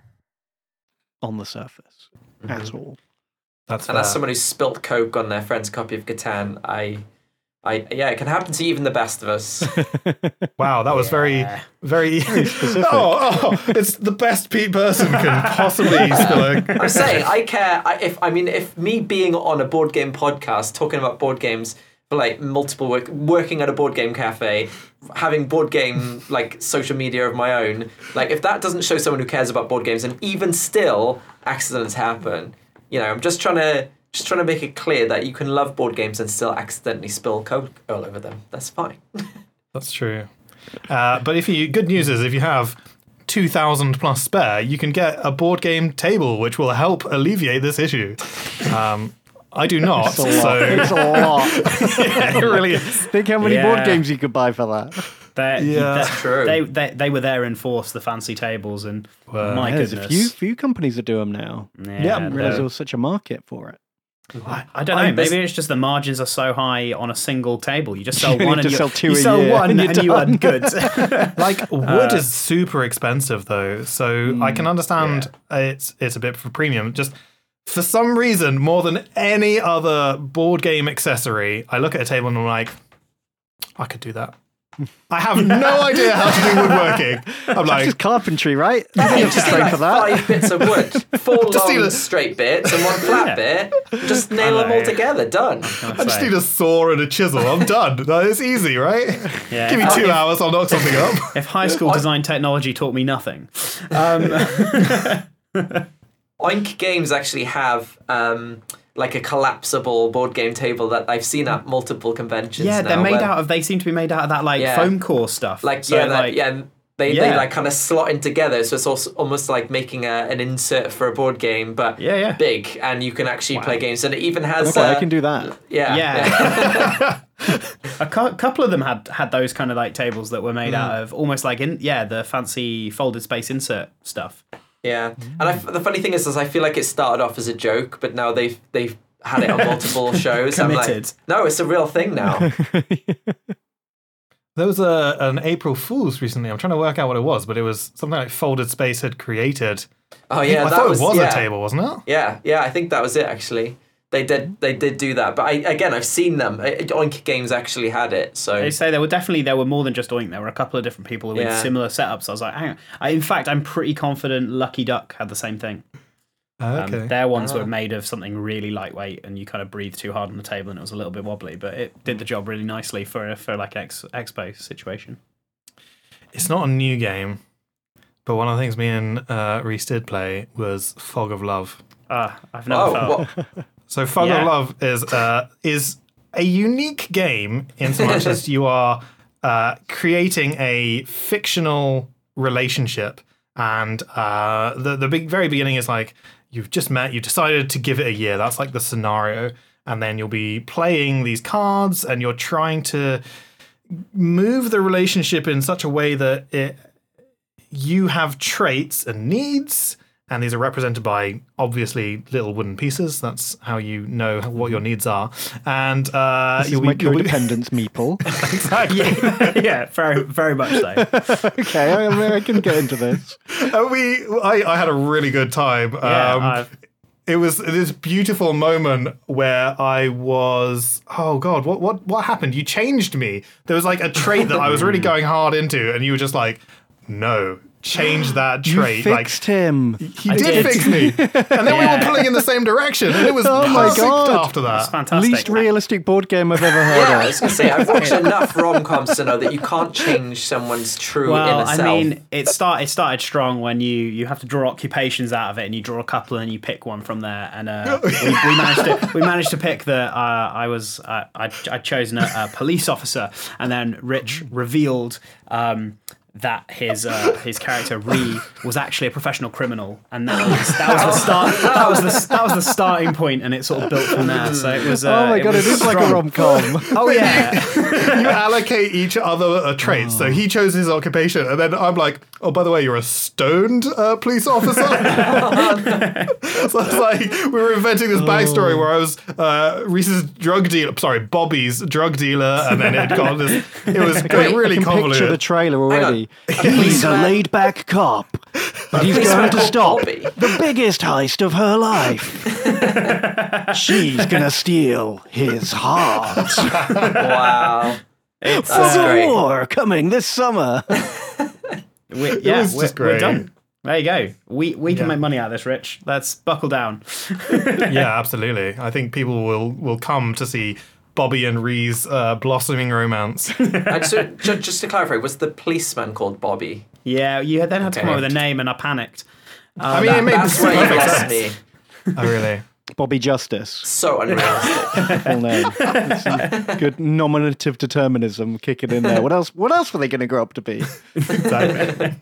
On the surface. At all. That's And fair. as someone who's spilt Coke on their friend's copy of Catan, I, I yeah, it can happen to even the best of us. Wow, that was very, very. specific. oh, oh, it's the best Pete person can possibly spill a. I'm saying I care. I, if I mean, if me being on a board game podcast talking about board games for like multiple work, working at a board game cafe, having board game like social media of my own, like if that doesn't show someone who cares about board games, and even still accidents happen, you know, I'm just trying to just trying to make it clear that you can love board games and still accidentally spill Coke all over them. That's fine. That's true. Uh, but if you, good news is if you have two thousand plus spare, you can get a board game table, which will help alleviate this issue. Um, I do not, It's a lot. so It's a lot. yeah, it really is. Think how many Yeah. board games you could buy for that. They're, Yeah, they're- that's true. They, they they were there in force, the fancy tables, and my There's goodness, a few few companies that do them now. Yeah, I didn't realize they're- there was such a market for it. I, I don't know. I- this- Maybe it's just the margins are so high on a single table. You just sell You need one to and you, sell two you a sell year one and and, you're you done. earn good. Like wood is super expensive though, so I can understand it's it's a bit for premium. Just for some reason, more than any other board game accessory, I look at a table and I'm like, I could do that. I have no idea how to do woodworking. I'm like, Just carpentry, right? You don't have to train for that. Five bits of wood, four Just need long a- straight bits and one flat bit. Just nail them all together. Done. I just need a saw and a chisel. I'm done. It's easy, right? Yeah. Give me two hours, I'll knock something up. If high school design technology taught me nothing, um, Oink Games actually have um, like a collapsible board game table that I've seen at multiple conventions. yeah, now, they're made where- out of. They seem to be made out of that like Yeah. foam core stuff. like So, yeah, that, like, yeah. They, Yeah. they like kind of slot in together, so it's also almost like making a, an insert for a board game, but Yeah, yeah. big, and you can actually play games. And it even has. Okay, uh, I can do that. Yeah, Yeah. a cu- couple of them had had those kind of like tables that were made out of almost like in yeah the fancy folded space insert stuff. yeah. And I, the funny thing is, is I feel like it started off as a joke, but now they've they've had it on multiple shows. I'm like, Committed. no, it's a real thing now. There was a an April Fool's recently. I'm trying to work out what it was, but it was something like Folded Space had created. Oh yeah, I that thought was, it was yeah. a table, wasn't it? Yeah, yeah, I think that was it actually. They did they did do that, but I again I've seen them. I- Oink Games actually had it, so They say there were definitely there were more than just Oink. There were a couple of different people with Yeah. similar setups. I was like, hang on. I, in fact, I'm pretty confident Lucky Duck had the same thing. Oh, Um, okay. their ones Oh. were made of something really lightweight, and you kind of breathed too hard on the table, and it was a little bit wobbly. But it did the job really nicely for for like an ex, expo situation. It's not a new game, but one of the things me and uh, Reese did play was Fog of Love. Ah, I've never oh, felt. what? So Fog Yeah. of Love is uh, is a unique game in so much as you are uh, creating a fictional relationship, and uh, the the big very beginning is like you've just met, you decided to give it a year. That's like the scenario, and then you'll be playing these cards, and you're trying to move the relationship in such a way that it you have traits and needs, and these are represented by obviously little wooden pieces. That's how you know what your needs are. And uh, This is you'll my be, you'll be- codependence meeple. exactly. yeah, yeah, very very much so. Okay, I, I mean, I can get into this. Uh, we, I, I had a really good time. Yeah, Um, I've- it was this beautiful moment where I was, oh God, what, what, what happened? You changed me. There was like a trait that I was really going hard into, and you were just like, no, change that You trait. Like, fixed him. he I did, did. fix me. And then we Yeah. were pulling in the same direction, and it was Oh my perfect God. after It's that. fantastic. Least realistic board game I've ever heard Yeah, I of. was gonna say I've watched enough rom-coms to know that you can't change someone's true Well, inner I self. mean, it start it started strong when you you have to draw occupations out of it, and you draw a couple, and you pick one from there. And uh, we, we managed to we managed to pick the uh, I was uh, I I'd chosen a, a police officer, and then Rich revealed. Um, that his uh, his character Ree was actually a professional criminal, and that was that was the start. That was the that was the starting point, and it sort of built from there. So it was. Uh, Oh my god, it was is like a strong. rom com. Oh yeah, You allocate each other uh, traits. So he chose his occupation, and then I'm like, oh, by the way, you're a stoned uh, police officer. So it's like we were inventing this backstory where I was uh, Reese's drug dealer, sorry, Bobby's drug dealer, and then it got this. It was I really can convoluted. picture the trailer already. Hang on. He's a laid back cop, but he's Policeman going to called stop Bobby. the biggest heist of her life. She's gonna steal his heart. Wow. it's That's Fog of great. War coming this summer. we, yeah, was we're, just we're great. done. There you go. We we can Yeah. make money out of this, Rich. Let's buckle down. Yeah, absolutely. I think people will will come to see Bobby and Ree's uh, blossoming romance. And so, ju- just to clarify, was the policeman called Bobby? Yeah, you then had to come Okay. up with a name, and I panicked. I mean, it made That's where you perfect lost sense. me. Oh, really? Bobby Justice. So unrealistic. Full name. Some good nominative determinism kicking in there. What else? What else were they going to grow up to be? Exactly.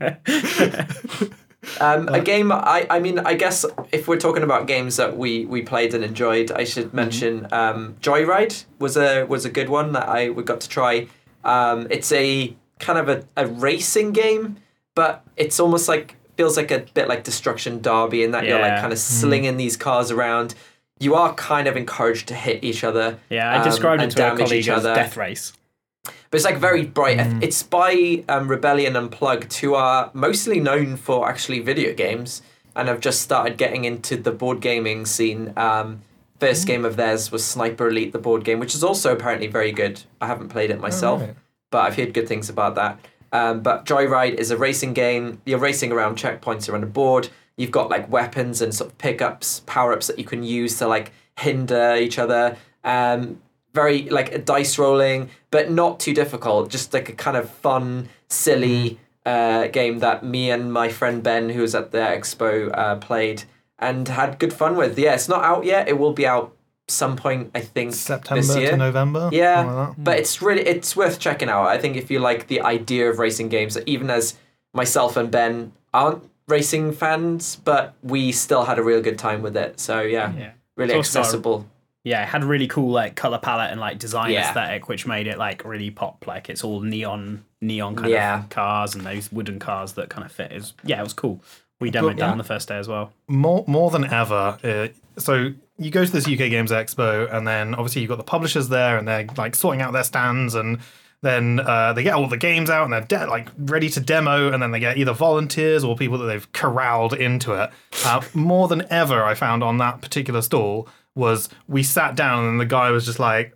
Um, a game, I, I mean, I guess if we're talking about games that we, we played and enjoyed, I should mention um, Joyride was a was a good one that I we got to try. Um, it's a kind of a, a racing game, but it's almost like feels like a bit like Destruction Derby in that yeah. you're like kind of slinging mm. these cars around. You are kind of encouraged to hit each other. Yeah, I described um, it to a colleague as Death Race. But it's like very bright. Mm. It's by um, Rebellion Unplugged, who are mostly known for actually video games and have just started getting into the board gaming scene. Um, first mm. game of theirs was Sniper Elite, the board game, which is also apparently very good. I haven't played it myself, oh, right. but I've heard good things about that. Um, but Joyride is a racing game. You're racing around checkpoints around a board. You've got like weapons and sort of pickups, power-ups that you can use to like hinder each other. Um, very like a dice rolling, but not too difficult. Just like a kind of fun, silly uh, game that me and my friend Ben, who was at the expo, uh, played and had good fun with. Yeah, it's not out yet. It will be out some point, I think, September this year. to November. Yeah, like but it's really it's worth checking out. I think if you like the idea of racing games, even as myself and Ben aren't racing fans, but we still had a real good time with it. So yeah, yeah. really it's accessible. Also, yeah, it had a really cool like color palette and like design yeah. aesthetic, which made it like really pop. Like it's all neon, neon kind yeah. of cars and those wooden cars that kind of fit. It was, yeah, it was cool. We demoed but, that yeah. on the first day as well. More more than ever. Uh, so you go to this U K Games Expo, and then obviously you've got the publishers there, and they're like sorting out their stands, and then uh, they get all the games out, and they're de- like ready to demo, and then they get either volunteers or people that they've corralled into it. Uh, more than ever, I found on that particular stall was we sat down, and the guy was just like,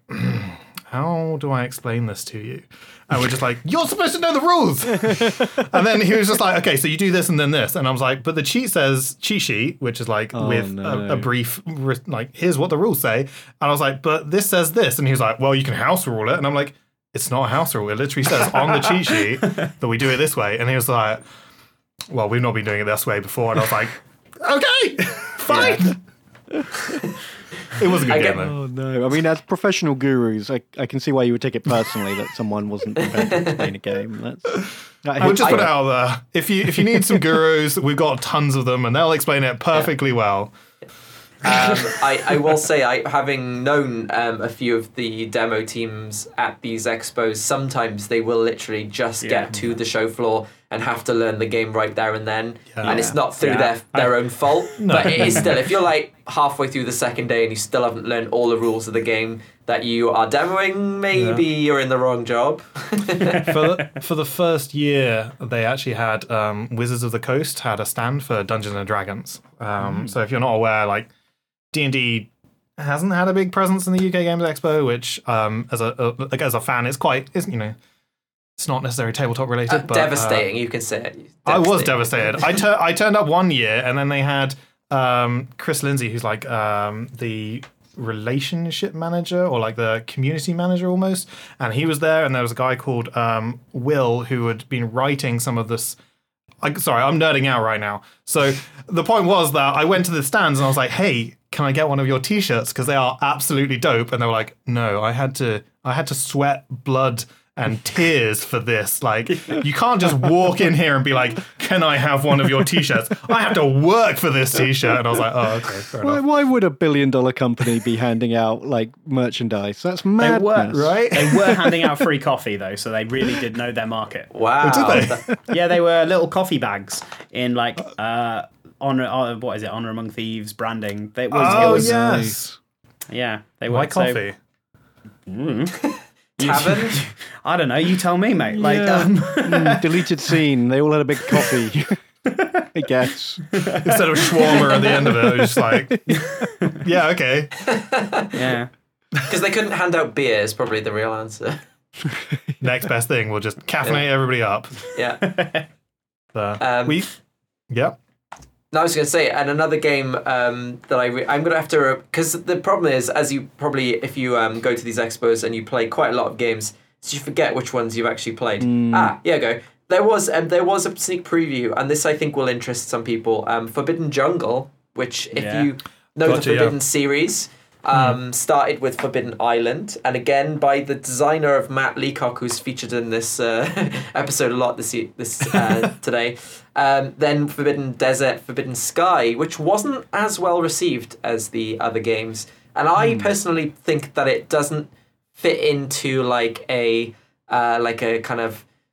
"How do I explain this to you?" And we're just like, "You're supposed to know the rules." And then he was just like, "Okay, so you do this and then this." And I was like, "But the cheat says cheat sheet, which is like oh, with no. a, a brief, like, here's what the rules say." And I was like, "But this says this." And he was like, "Well, you can house rule it." And I'm like, "It's not a house rule. It literally says on the cheat sheet that we do it this way." And he was like, "Well, we've not been doing it this way before." And I was like, "Okay, fine." It was a good I game, get, though. Oh, no. I mean, as professional gurus, I, I can see why you would take it personally that someone wasn't prepared to explain a game. That's, that we'll just put it out there. If you, if you need some gurus, we've got tons of them, and they'll explain it perfectly yeah. well. Um, I, I will say, I having known um, a few of the demo teams at these expos, sometimes they will literally just yeah. get to the show floor and have to learn the game right there and then. Yeah. And it's not through yeah. their their I, own fault, no. but it is still, if you're like halfway through the second day and you still haven't learned all the rules of the game that you are demoing, maybe yeah. you're in the wrong job. for, the, for the first year, they actually had um, Wizards of the Coast had a stand for Dungeons and Dragons. Um, mm. So if you're not aware, like, D and D hasn't had a big presence in the U K Games Expo, which um, as a, a like as a fan, it's quite, it's, you know, it's not necessarily tabletop related. Uh, but, devastating, uh, you can say it. I was devastated. I, tur- I turned up one year, and then they had um, Chris Lindsay, who's like um, the relationship manager or like the community manager almost, and he was there, and there was a guy called um, Will who had been writing some of this. I, sorry, I'm nerding out right now. So the point was that I went to the stands and I was like, "Hey, can I get one of your t-shirts? Because they are absolutely dope." And they were like, "No, I had to, I had to sweat blood and tears for this. Like, you can't just walk in here and be like, 'Can I have one of your t-shirts?' I have to work for this t-shirt." And I was like, "Oh, okay, fair why, enough." Why would a billion dollar company be handing out like merchandise? That's madness, they were, right? They were handing out free coffee though, so they really did know their market. Wow. Oh, did they? Yeah, they were little coffee bags in like uh, honor. Uh, what is it? Honor Among Thieves branding. It was. Oh it was, yes. Yeah, they were. Why coffee? So, mm. Tavern? I don't know. You tell me, mate. Like yeah. um... mm, deleted scene. They all had a big coffee. I guess instead of shawarma at the end of it, it was just like, yeah, okay, yeah. Because they couldn't hand out beer is probably the real answer. Next best thing, we'll just caffeinate yeah. everybody up. Yeah. So, um, we, yeah. No, I was going to say, and another game um, that I re- I'm going to have to, because the problem is, as you probably, if you um, go to these expos and you play quite a lot of games, so you forget which ones you've actually played. Mm. Ah, here you go. There was um, there was a sneak preview, and this I think will interest some people. Um, Forbidden Jungle, which if yeah. you know gotcha, the Forbidden yeah. series, um, mm. started with Forbidden Island, and again by the designer of Matt Leacock, who's featured in this uh, episode a lot this this uh, today. Um, then Forbidden Desert, Forbidden Sky, which wasn't as well received as the other games, and I mm. personally think that it doesn't fit into like a uh, like a kind of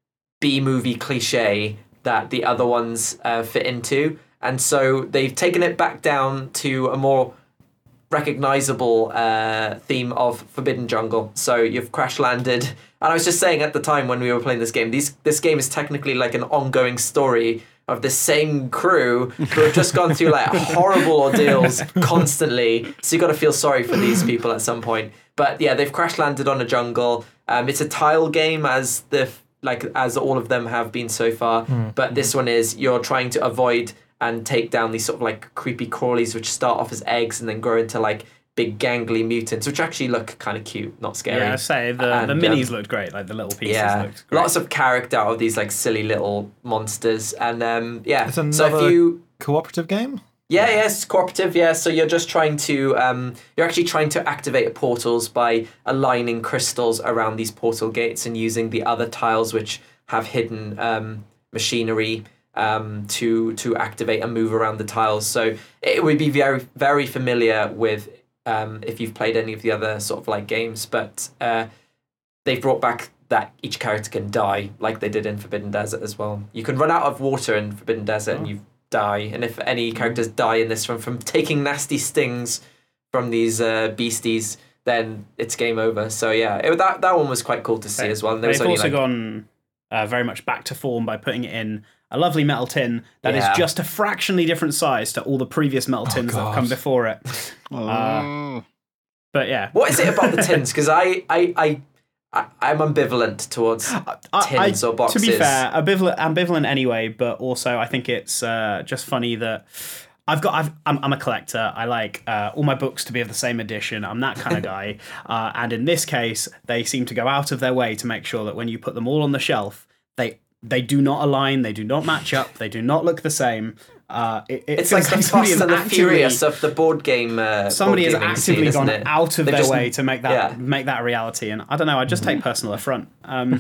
B-movie cliche that the other ones uh, fit into. And so they've taken it back down to a more recognizable uh, theme of Forbidden Jungle. So you've crash landed. And I was just saying at the time when we were playing this game, these, this game is technically like an ongoing story of the same crew who have just gone through like horrible ordeals constantly. So you got to feel sorry for these people at some point. But yeah, they've crash landed on a jungle. Um, it's a tile game as the like as all of them have been so far. Mm. But this one is you're trying to avoid and take down these sort of like creepy crawlies, which start off as eggs and then grow into like big gangly mutants, which actually look kind of cute, not scary. Yeah, I say the and, the minis um, looked great, like the little pieces yeah, looked great. Lots of character out of these like silly little monsters, and um, yeah. It's another so if you cooperative game. Yeah, yes, yeah, it's cooperative. Yeah, so you're just trying to um, you're actually trying to activate portals by aligning crystals around these portal gates and using the other tiles which have hidden um, machinery. Um, to to activate and move around the tiles. So it would be very very familiar with um, if you've played any of the other sort of like games, but uh, they've brought back that each character can die like they did in Forbidden Desert as well. You can run out of water in Forbidden Desert oh. and you die, and if any characters die in this one from taking nasty stings from these uh, beasties, then it's game over. So yeah, it, that that one was quite cool to see they, as well. And they've was only also like, gone uh, very much back to form by putting it in a lovely metal tin that yeah. is just a fractionally different size to all the previous metal tins oh, that have come before it. Oh. Uh, but yeah. What is it about the tins? Because I, I, I, I, I'm ambivalent towards tins I, or boxes. To be fair, ambivalent, ambivalent anyway, but also I think it's uh, just funny that I've got, I've, I'm, I'm a collector. I like uh, all my books to be of the same edition. I'm that kind of guy. uh, and in this case, they seem to go out of their way to make sure that when you put them all on the shelf, they They do not align. They do not match up. They do not look the same. Uh, it, it it's like the Fast and the Furious of the board game. Uh, somebody board has actively scene, gone it? out of They've their just, way to make that yeah. make that a reality. And I don't know. I just take personal affront. Um,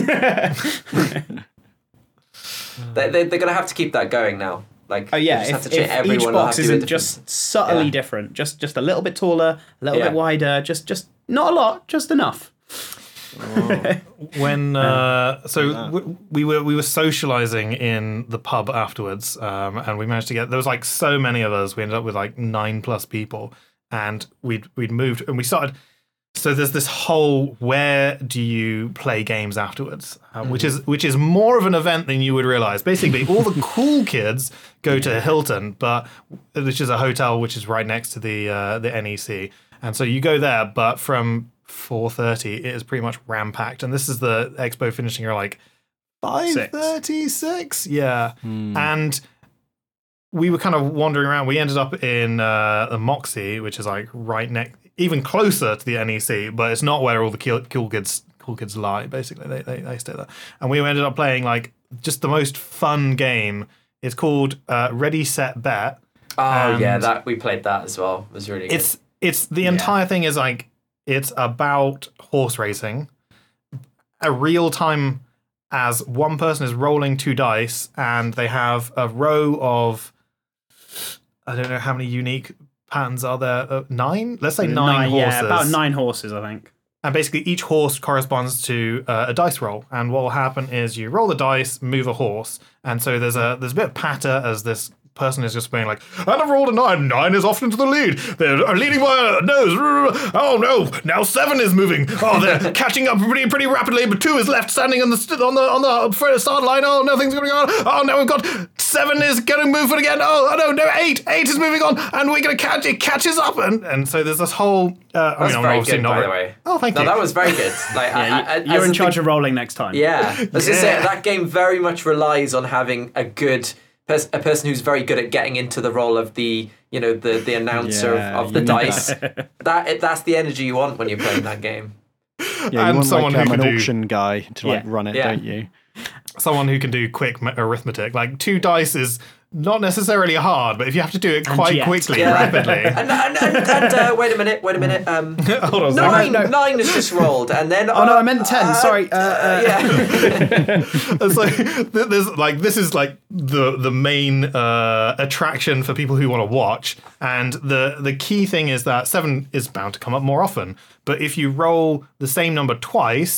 they, they, they're going to have to keep that going now. Like, oh yeah, if, if each box isn't just subtly yeah. different, just just a little bit taller, a little yeah. bit wider, just just not a lot, just enough. Oh. when uh, so w- we were we were socializing in the pub afterwards, um, and we managed to get there was like so many of us. We ended up with like nine plus people, and we'd we'd moved and we started. So there's this whole where do you play games afterwards, uh, mm-hmm. which is which is more of an event than you would realize. Basically, all the cool kids go to Hilton, but which is a hotel which is right next to the uh, the N E C, and so you go there, but from four thirty it is pretty much ram-packed, and this is the expo finishing at like five thirty-six yeah hmm. And we were kind of wandering around. We ended up in uh, the Moxie, which is like right next, even closer to the N E C, but it's not where all the cool, cool kids cool kids lie, basically. They, they they stay there, and we ended up playing like just the most fun game. It's called uh, Ready Set Bet. Oh yeah, that we played that as well. It was really good. It's it's the entire yeah. thing is like it's about horse racing, a real time as one person is rolling two dice, and they have a row of, I don't know how many unique patterns are there. Uh, nine? Let's say nine, nine horses. Yeah, about nine horses, I think. And basically each horse corresponds to uh, a dice roll. And what will happen is you roll the dice, move a horse. And so there's a there's a bit of patter as this person is just being like, and I've rolled a nine. Nine is often to the lead. They're leading by a nose. Oh no! Now seven is moving. Oh, they're catching up pretty pretty rapidly. But two is left standing on the on the on the start line. Oh, nothing's going on. Oh, now we've got seven is going to move it again. Oh, oh no, no, eight, eight is moving on, and we're going to catch it. Catches up, and and so there's this whole. Uh, That's I mean, very obviously good, not by very, the way. Oh, thank no, you. that was very good. Like, yeah, I, I, you're in charge thing, of rolling next time. Yeah, I was yeah. gonna say that game very much relies on having a good. A person who's very good at getting into the role of the, you know, the, the announcer yeah, of, of the dice. That, that that's the energy you want when you're playing that game. Yeah, you and want someone like, who um, can an do, auction guy to like yeah, run it, yeah. don't you? Someone who can do quick arithmetic. Like two dice is not necessarily hard, but if you have to do it quite yet. quickly, Yeah. rapidly. and and, and, and uh, wait a minute, wait a minute. Um, Hold on, nine, no. nine is just rolled, and then Oh uh, no, I meant ten. uh, Sorry. Uh, uh, yeah. It's like there's like this is like the the main uh, attraction for people who want to watch, and the the key thing is that seven is bound to come up more often. But if you roll the same number twice,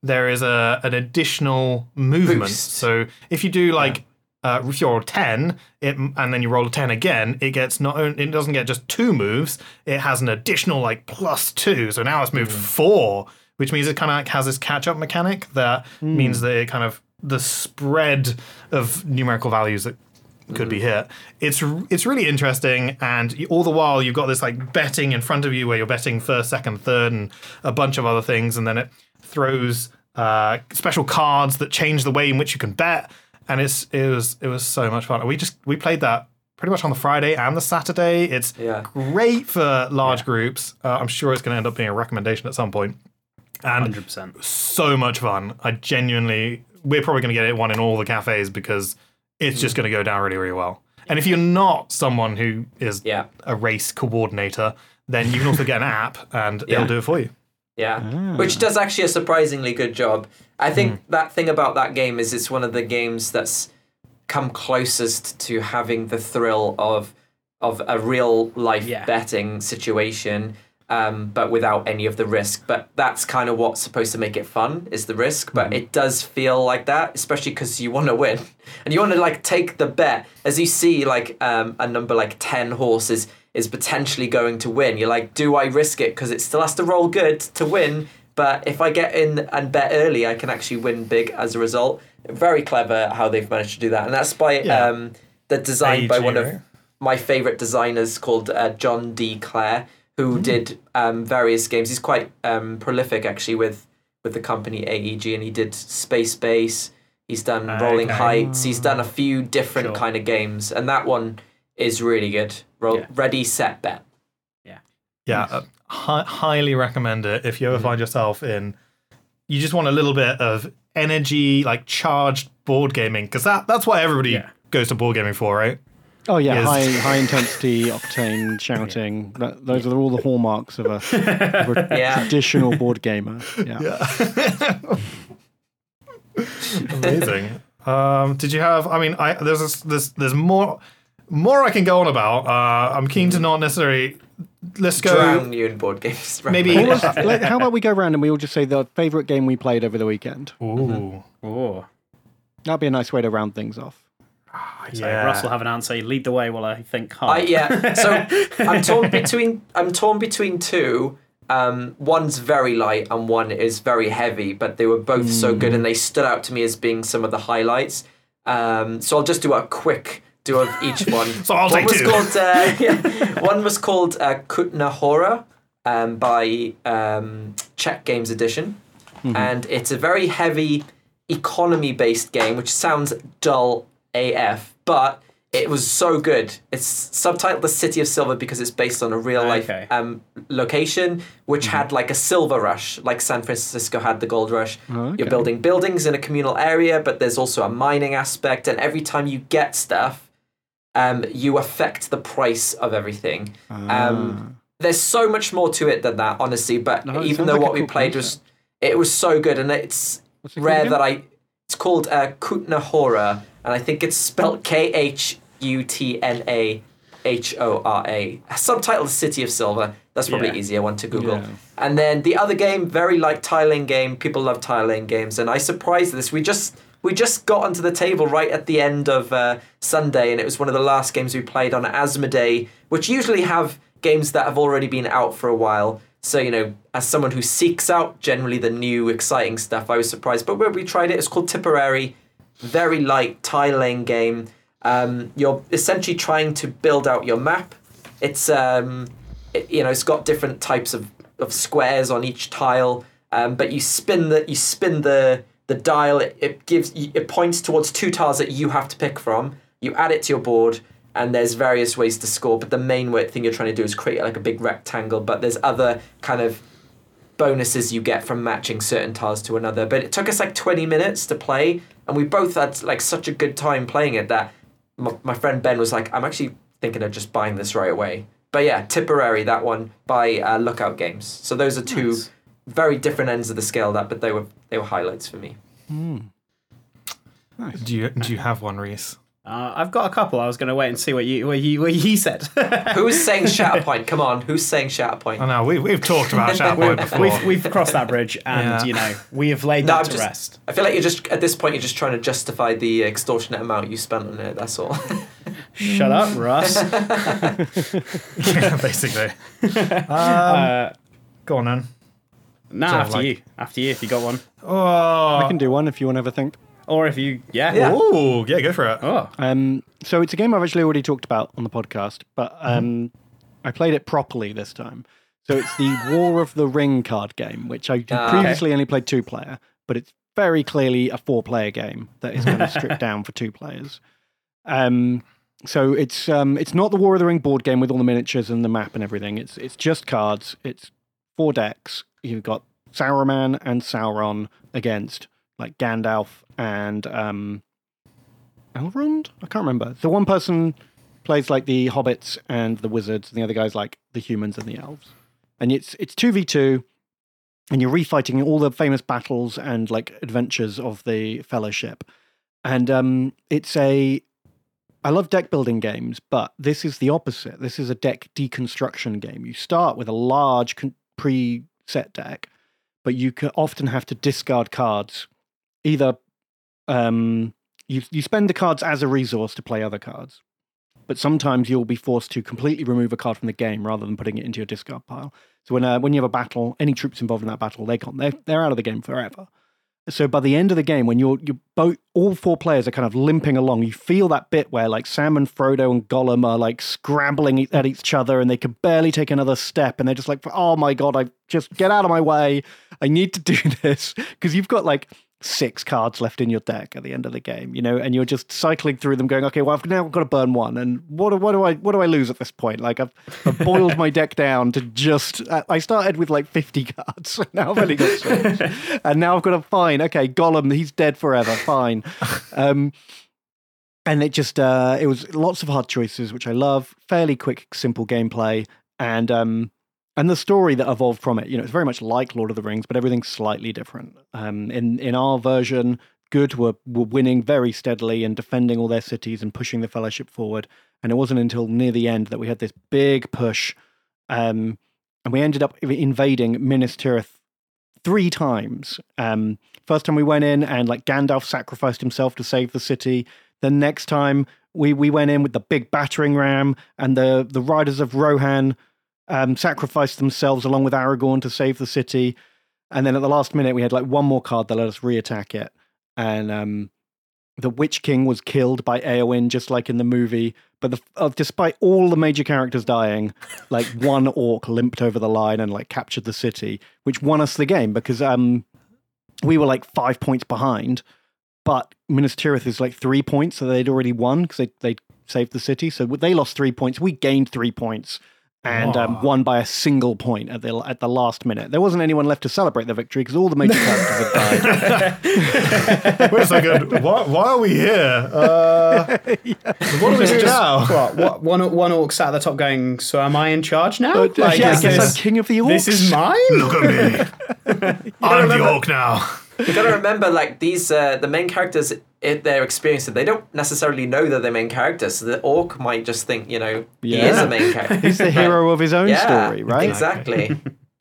there is a an additional movement. Boost. So if you do like uh, if you're ten, it and then you roll a ten again, it gets not only it doesn't get just two moves, it has an additional like plus two. So now it's moved Mm. four, which means it kind of like has this catch up mechanic that Mm. means that it kind of the spread of numerical values that could be hit. It's it's really interesting, and you- all the while you've got this like betting in front of you where you're betting first, second, third, and a bunch of other things, and then it throws uh, special cards that change the way in which you can bet, and it's it was it was so much fun. We just we played that pretty much on the Friday and the Saturday. It's Yeah. great for large groups. Uh, I'm sure it's going to end up being a recommendation at some point. one And hundred percent. so much fun. I genuinely, we're probably going to get it one in all the cafes because it's just going to go down really, really well. And if you're not someone who is Yeah. a race coordinator, then you can also get an app and Yeah. it'll do it for you. Yeah, which does actually a surprisingly good job. I think that thing about that game is it's one of the games that's come closest to having the thrill of of a real life Yeah. betting situation, um, but without any of the risk. But that's kind of what's supposed to make it fun is the risk. But it does feel like that, especially because you want to win and you want to like take the bet. As you see, like um, a number like ten horses is potentially going to win. You're like, do I risk it because it still has to roll good to win? But if I get in and bet early, I can actually win big as a result. Very clever how they've managed to do that, and that's by Yeah. um, the design by A G, one of right? my favorite designers called uh, John D. Clare, who did um, various games. He's quite um, prolific actually with with the company A E G, and he did Space Base. He's done Rolling Okay. Heights. He's done a few different Sure. kind of games, and that one is really good. Roll, Yeah. Ready, set, bet. Yeah, uh, hi- highly recommend it if you ever find yourself in. You just want a little bit of energy, like charged board gaming, because that, that's what everybody Yeah. goes to board gaming for, right? Oh yeah, Yes. high high intensity, octane, shouting. That, those are all the hallmarks of a, of a Yeah. traditional board gamer. Yeah. Amazing. um, did you have? I mean, I there's this, there's there's more more I can go on about. Uh, I'm keen to not necessarily. Let's go. Drown you in board games. Maybe- What was- let- how about we go around and we all just say the favourite game we played over the weekend? Ooh, Oh. That'd be a nice way to round things off. So yeah. Russ will have an answer. You lead the way while I think I, hard. yeah. So I'm torn between I'm torn between two. Um, one's very light and one is very heavy, but they were both so good and they stood out to me as being some of the highlights. Um, so I'll just do a quick do of each one. So I'll one take was two. Called, uh, yeah, one was called uh, Kutna Hora um, by um, Czech Games Edition, and it's a very heavy economy-based game, which sounds dull A F, but it was so good. It's subtitled The City of Silver because it's based on a real-life Okay. um, location, which had like a silver rush, like San Francisco had the gold rush. okay. You're building buildings in a communal area, but there's also a mining aspect, and every time you get stuff, um, you affect the price of everything. Um, there's so much more to it than that, honestly, but No, it even sounds though like a what we cool played was, concept. it was so good, and it's What's it called rare again? that I, it's called uh, Kutna Hora, and I think it's spelled K H U T N A H O R A. Subtitled City of Silver. That's probably Yeah. easier one to Google. Yeah. And then the other game, very light tile-laying game. People love tile-laying games, and I surprised this. We just we just got onto the table right at the end of uh, Sunday, and it was one of the last games we played on Asmodee, which usually have games that have already been out for a while. So, you know, as someone who seeks out generally the new, exciting stuff, I was surprised. But when we tried it, it's called Tipperary. Very light tile-laying game. Um, you're essentially trying to build out your map. It's um, it, you know, it's got different types of, of squares on each tile. Um, but you spin the you spin the the dial. It, it gives it points towards two tiles that you have to pick from. You add it to your board, and there's various ways to score. But the main way, thing you're trying to do is create like a big rectangle. But there's other kind of bonuses you get from matching certain tiles to another. But it took us like twenty minutes to play, and we both had like such a good time playing it that my, my friend Ben was like, I'm actually thinking of just buying this right away. But yeah, Tipperary, that one by uh, Lookout Games. So those are two Nice. very different ends of the scale. That, but they were they were highlights for me. Do you do you have one, Reese? Uh, I've got a couple. I was going to wait and see what you what you, what you said. Who's saying Shatterpoint? Come on, who's saying Shatterpoint? I know, we, we've talked about Shatterpoint before. We've, we've crossed that bridge, and, Yeah. you know, we have laid No, that I'm to just- rest. I feel like you're just, at this point, you're just trying to justify the extortionate amount you spent on it, that's all. Shut up, Russ. Yeah, basically. Um, uh, go on, then. No, So, after like- you. After you, if you got one. Oh. I can do one if you want to have a think. Or if you, yeah. Yeah. Ooh, yeah, go for it. Oh. Um, so it's a game I've actually already talked about on the podcast, but um, Mm-hmm. I played it properly this time. So it's the War of the Ring card game, which I Ah, previously only played two player, but it's very clearly a four player game that is kind of stripped down for two players. Um, so it's um, it's not the War of the Ring board game with all the miniatures and the map and everything. It's it's just cards. It's four decks. You've got Saruman and Sauron against like Gandalf and um, Elrond? I can't remember. So one person plays like the hobbits and the wizards, and the other guy's like the humans and the elves. And it's it's two v two, and you're refighting all the famous battles and like adventures of the Fellowship. And um, it's a... I love deck building games, but this is the opposite. This is a deck deconstruction game. You start with a large con- pre-set deck, but you can often have to discard cards. Either um, you you spend the cards as a resource to play other cards, but sometimes you'll be forced to completely remove a card from the game rather than putting it into your discard pile. So when uh, when you have a battle, any troops involved in that battle, they can't. They're, they're out of the game forever. So by the end of the game, when you're you both all four players are kind of limping along, you feel that bit where like Sam and Frodo and Gollum are like scrambling at each other, and they can barely take another step, and they're just like, "Oh my god, I just get out of my way! I need to do this," because you've got like six cards left in your deck at the end of the game, you know, and you're just cycling through them, going, "Okay, well, I've now got to burn one, and what do, what do I what do I lose at this point? Like I've, I've boiled my deck down to just. I started with like fifty cards, now I've only got six, and now I've got to find. Okay, Gollum, he's dead forever. Fine." Um, and it just uh, it was lots of hard choices, which I love. Fairly quick, simple gameplay, and um, and the story that evolved from it. You know, it's very much like Lord of the Rings, but everything's slightly different. Um, in in our version, good were were winning very steadily and defending all their cities and pushing the Fellowship forward. And it wasn't until near the end that we had this big push, um, and we ended up invading Minas Tirith three times. Um, first time we went in and like Gandalf sacrificed himself to save the city. The next time we we went in with the big battering ram, and the the riders of Rohan um, sacrificed themselves along with Aragorn to save the city. And then at the last minute, we had like one more card that let us re-attack it. And um, the Witch King was killed by Eowyn, just like in the movie. But the, uh, despite all the major characters dying, like one orc limped over the line and like captured the city, which won us the game because um, we were like five points behind. But Minas Tirith is like three points, so they'd already won because they they saved the city. So they lost three points. We gained three points and um, won by a single point at the at the last minute. There wasn't anyone left to celebrate the victory because all the major characters had died. Wait a second. Why, why are we here? Uh, yeah. What do we do now? What, what, one, one orc sat at the top going, "So am I in charge now?" Uh, Like, yeah, I is guess this- I'm king of the orcs. This is mine? Look at me. I'm the orc now. You gotta remember, like, these, uh, the main characters, it, they're experiencing, they don't necessarily know they're the main characters. So the orc might just think, you know, he Yeah. is the main character. He's the hero of his own Yeah, story, right? Exactly.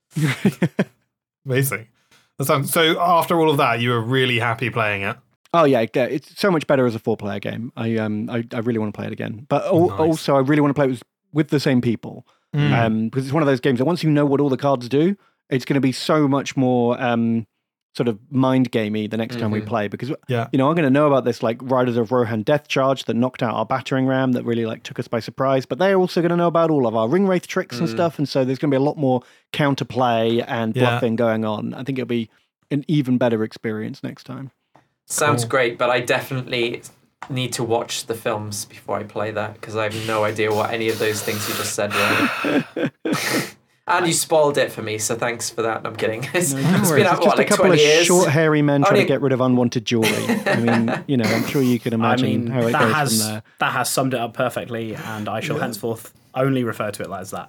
Amazing. That sounds, so after all of that, you were really happy playing it. Oh yeah, yeah, it's so much better as a four-player game. I um, I, I really want to play it again. But al- Nice. also, I really want to play it with, with the same people, Mm. um, because it's one of those games that once you know what all the cards do, it's going to be so much more um, sort of mind gamey the next time we Mhm. play. Because Yeah. you know, I'm going to know about this like Riders of Rohan death charge that knocked out our battering ram that really like took us by surprise. But they're also going to know about all of our ring wraith tricks and Mm. stuff, and so there's going to be a lot more counterplay and Yeah. bluffing going on. I think it'll be an even better experience next time. Sounds Cool. great, but I definitely need to watch the films before I play that because I have no idea what any of those things you just said were. And you spoiled it for me, so thanks for that. I'm kidding. It's, No, it's no been worries. out, It's what, just like a couple twenty of years? short, hairy men trying Only- to get rid of unwanted jewelry. I mean, you know, I'm sure you can I imagine mean, how it that goes has from there. that has summed it up perfectly, and I shall henceforth only refer to it as that.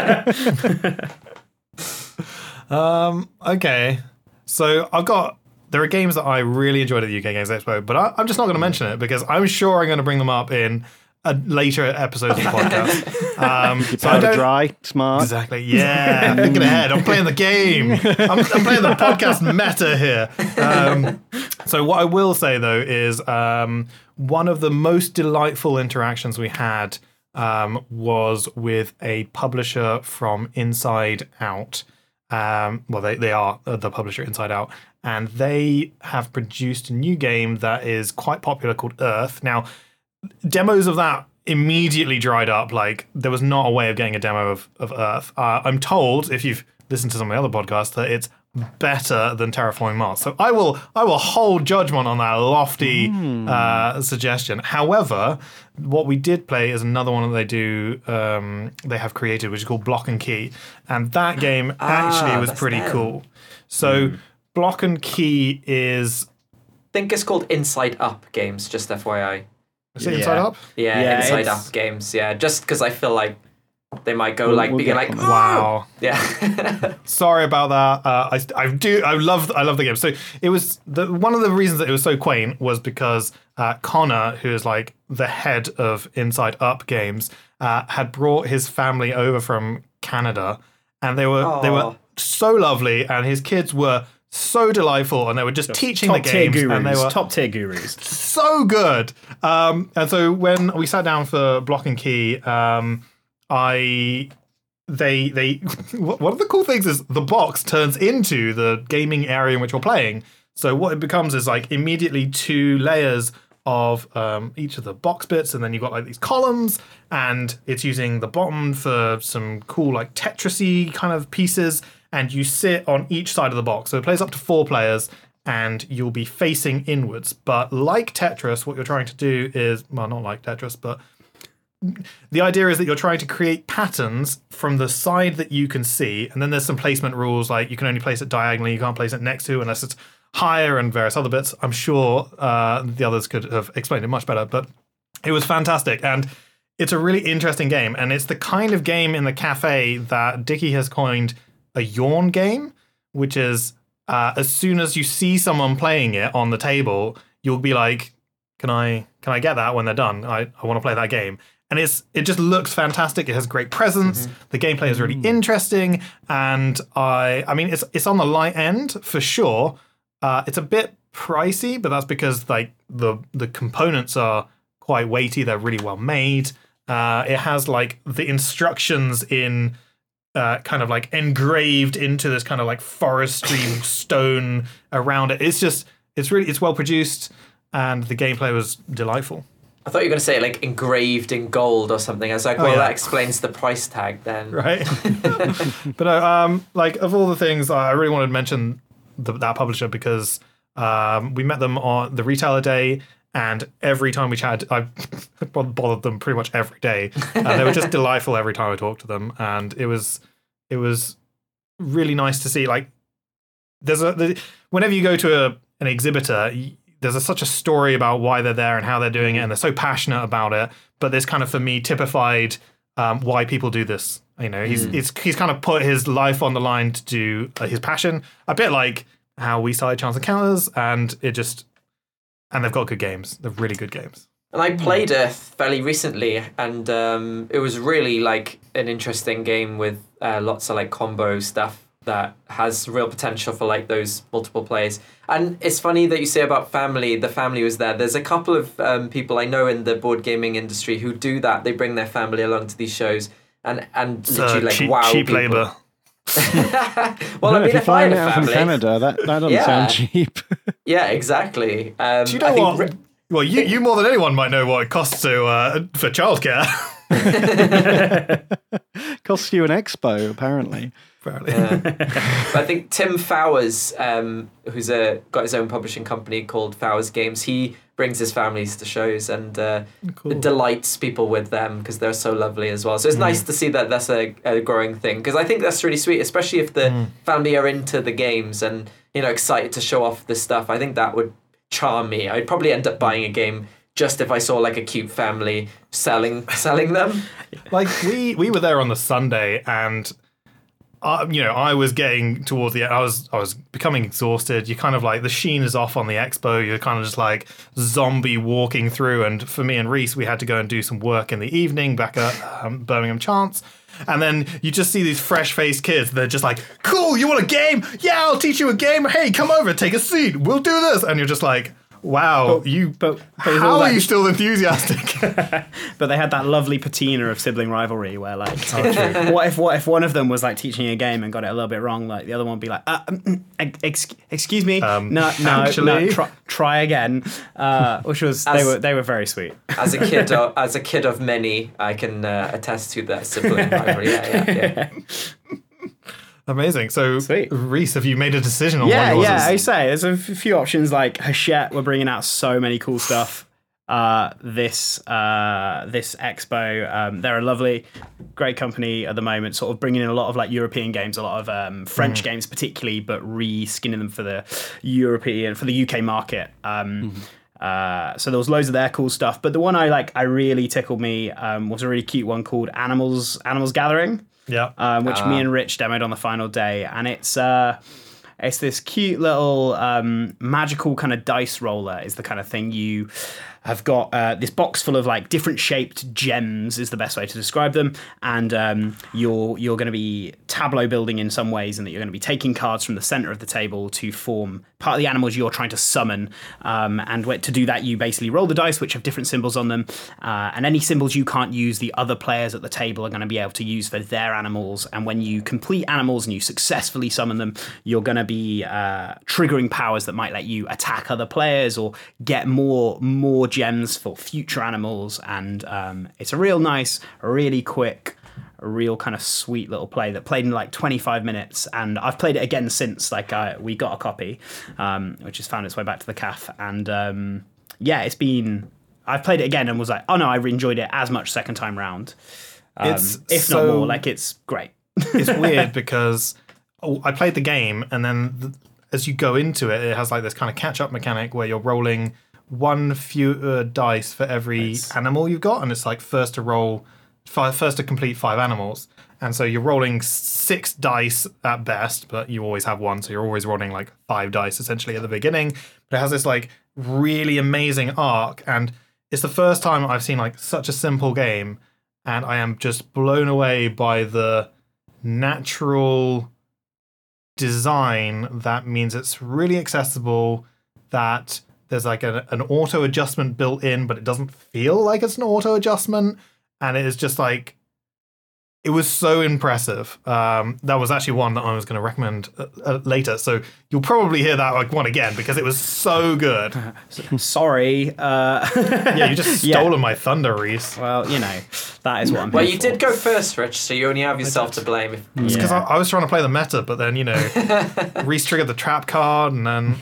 Yeah. um, okay. So I've got there are games that I really enjoyed at the U K Games Expo, but I, I'm just not going to mention it because I'm sure I'm going to bring them up in a later episodes of the podcast. Um, Keep so I powder don't, dry, smart. Exactly. Yeah. Thinking ahead. I'm playing the game. I'm, I'm playing the podcast meta here. Um, so what I will say though is um, one of the most delightful interactions we had um, was with a publisher from Inside Out. Um, well, they, they are the publisher Inside Out, and they have produced a new game that is quite popular called Earth. Now, demos of that immediately dried up. Like, there was not a way of getting a demo of, of Earth. Uh, I'm told, if you've listened to some of the other podcasts, that it's better than Terraforming Mars. So I will I will hold judgment on that lofty mm. uh, suggestion. However, what we did play is another one that they do, um, they have created, which is called Block and Key. And that game ah, actually was pretty them. cool. So mm. Block and Key is... I think it's called Inside Up Games, just F Y I. Is it yeah. Inside Up? Yeah, yeah Inside it's... Up Games. Yeah, just because I feel like they might go we'll, like we'll being like, wow, yeah. Sorry about that. Uh, I I do I love I love the game. So it was the one of the reasons that it was so quaint was because uh, Connor, who is like the head of Inside Up Games, uh, had brought his family over from Canada, and they were Aww. they were so lovely, and his kids were so delightful, and they were just Top teaching the games, gurus, and they were top tier gurus, so good. Um, and so when we sat down for Block and Key, um, I they they one of the cool things is the box turns into the gaming area in which we're playing. So what it becomes is like immediately two layers of um, each of the box bits, and then you've got like these columns, and it's using the bottom for some cool like Tetris-y kind of pieces. And you sit on each side of the box. So it plays up to four players, and you'll be facing inwards. But like Tetris, what you're trying to do is, well, not like Tetris, but the idea is that you're trying to create patterns from the side that you can see. And then there's some placement rules, like you can only place it diagonally, you can't place it next to unless it's higher, and various other bits. I'm sure uh, the others could have explained it much better, but it was fantastic. And it's a really interesting game. And it's the kind of game in the cafe that Dickie has coined a yawn game, which is uh, as soon as you see someone playing it on the table, you'll be like, can I can I get that when they're done? I, I want to play that game. And it's it just looks fantastic. It has great presence. Mm-hmm. The gameplay is really mm. interesting. And I I mean, it's it's on the light end for sure. Uh, it's a bit pricey, but that's because like the the components are quite weighty. They're really well made. Uh, it has like the instructions in Uh, kind of like engraved into this kind of like forestry stone around it. It's just, it's really, it's well produced, and the gameplay was delightful. I thought you were going to say like engraved in gold or something. I was like, well, oh, yeah. that explains the price tag then. Right. But uh, um, like of all the things, I really wanted to mention the, that publisher because um, we met them on the retailer day. And every time we chatted, I bothered them pretty much every day. And they were just delightful every time I talked to them. And it was it was really nice to see. Like, there's a the, whenever you go to a, an exhibitor, there's a, such a story about why they're there and how they're doing it, and they're so passionate about it. But this kind of, for me, typified um, why people do this. You know, he's mm. it's, he's kind of put his life on the line to do uh, his passion, a bit like how we started Chance Encounters, and it just. And they've got good games. They're really good games. And I played Earth fairly recently, and um, it was really like an interesting game with uh, lots of like combo stuff that has real potential for like those multiple players. And it's funny that you say about family. The family was there. There's a couple of um, people I know in the board gaming industry who do that. They bring their family along to these shows and and so literally like cheap, wow cheap people. Labor. Well, no, I mean, if you're if I flying had a out family, from Canada, that, that doesn't yeah. sound cheap. Yeah, exactly. Um, Do you know I what? Think... Well, you, you more than anyone might know what it costs to uh, for childcare. Costs you an expo, apparently. Apparently. Yeah. But I think Tim Fowers, um, who's a, got his own publishing company called Fowers Games, he brings his families to shows and uh, cool. delights people with them because they're so lovely as well. So it's mm. nice to see that that's a, a growing thing, because I think that's really sweet, especially if the mm. family are into the games and, you know, excited to show off this stuff. I think that would charm me. I'd probably end up buying a game just if I saw like a cute family selling selling them. Like we we were there on the Sunday, and Uh, you know, I was getting towards the end. I was, I was becoming exhausted. You kind of like the sheen is off on the expo. You're kind of just like zombie walking through. And for me and Reese, we had to go and do some work in the evening back at um, Birmingham Chance. And then you just see these fresh-faced kids. They're just like, "Cool, you want a game? Yeah, I'll teach you a game. Hey, come over, take a seat. We'll do this." And you're just like, wow, but, you. But, but how are you still enthusiastic? But they had that lovely patina of sibling rivalry, where like, oh, what if what if one of them was like teaching a game and got it a little bit wrong? Like the other one would be like, uh, um, ex- "Excuse me, um, no, no, actually, no try, try again." Uh, which was as, they were they were very sweet. As a kid, of, as a kid of many, I can uh, attest to that sibling rivalry. Yeah, yeah, yeah. Amazing. So, Sweet. Reese, have you made a decision on yeah, what yours yeah, is? I say there's a f- few options. Like Hachette, we're bringing out so many cool stuff. Uh, this uh, this expo, um, they're a lovely, great company at the moment. Sort of bringing in a lot of like European games, a lot of um, French mm. games, particularly, but re-skinning them for the European, for the U K market. Um, mm-hmm. Uh, so there was loads of their cool stuff. But the one I like, I really tickled me, um, was a really cute one called Animals Animals Gathering. Yeah, um, which uh. me and Rich demoed on the final day, and it's uh, it's this cute little um, magical kind of dice roller. Is the kind of thing you have got uh, this box full of like different shaped gems is the best way to describe them, and um, you're you're going to be tableau building in some ways, and that you're going to be taking cards from the center of the table to form part of the animals you're trying to summon. Um, and to do that, you basically roll the dice, which have different symbols on them, uh, and any symbols you can't use, the other players at the table are going to be able to use for their animals. And when you complete animals and you successfully summon them, you're going to be uh, triggering powers that might let you attack other players or get more more gems for future animals. And um, it's a real nice, really quick, a real kind of sweet little play that played in like twenty-five minutes, and I've played it again since like uh, we got a copy, um, which has found its way back to the C A F, and um, yeah, it's been I've played it again and was like, oh no, I enjoyed it as much second time round, um, it's if so, not more. Like it's great. It's weird because oh, I played the game, and then the, as you go into it, it has like this kind of catch up mechanic where you're rolling one fewer dice for every nice. animal you've got, and it's like first to roll. Five, first to complete five animals, and so you're rolling six dice at best, but you always have one, so you're always rolling like five dice essentially at the beginning. But it has this like really amazing arc, and it's the first time I've seen like such a simple game, and I am just blown away by the natural design that means it's really accessible, that there's like a, an auto adjustment built in, but it doesn't feel like it's an auto adjustment. And it is just like, it was so impressive. Um, that was actually one that I was going to recommend uh, uh, later. So you'll probably hear that like one again because it was so good. Sorry. Uh... yeah, you just stolen yeah. my thunder, Reese. Well, you know, that is what I'm Well, here you for. did go first, Rich, so you only have yourself to blame. It's because yeah. I, I was trying to play the meta, but then, you know, Reese triggered the trap card, and then...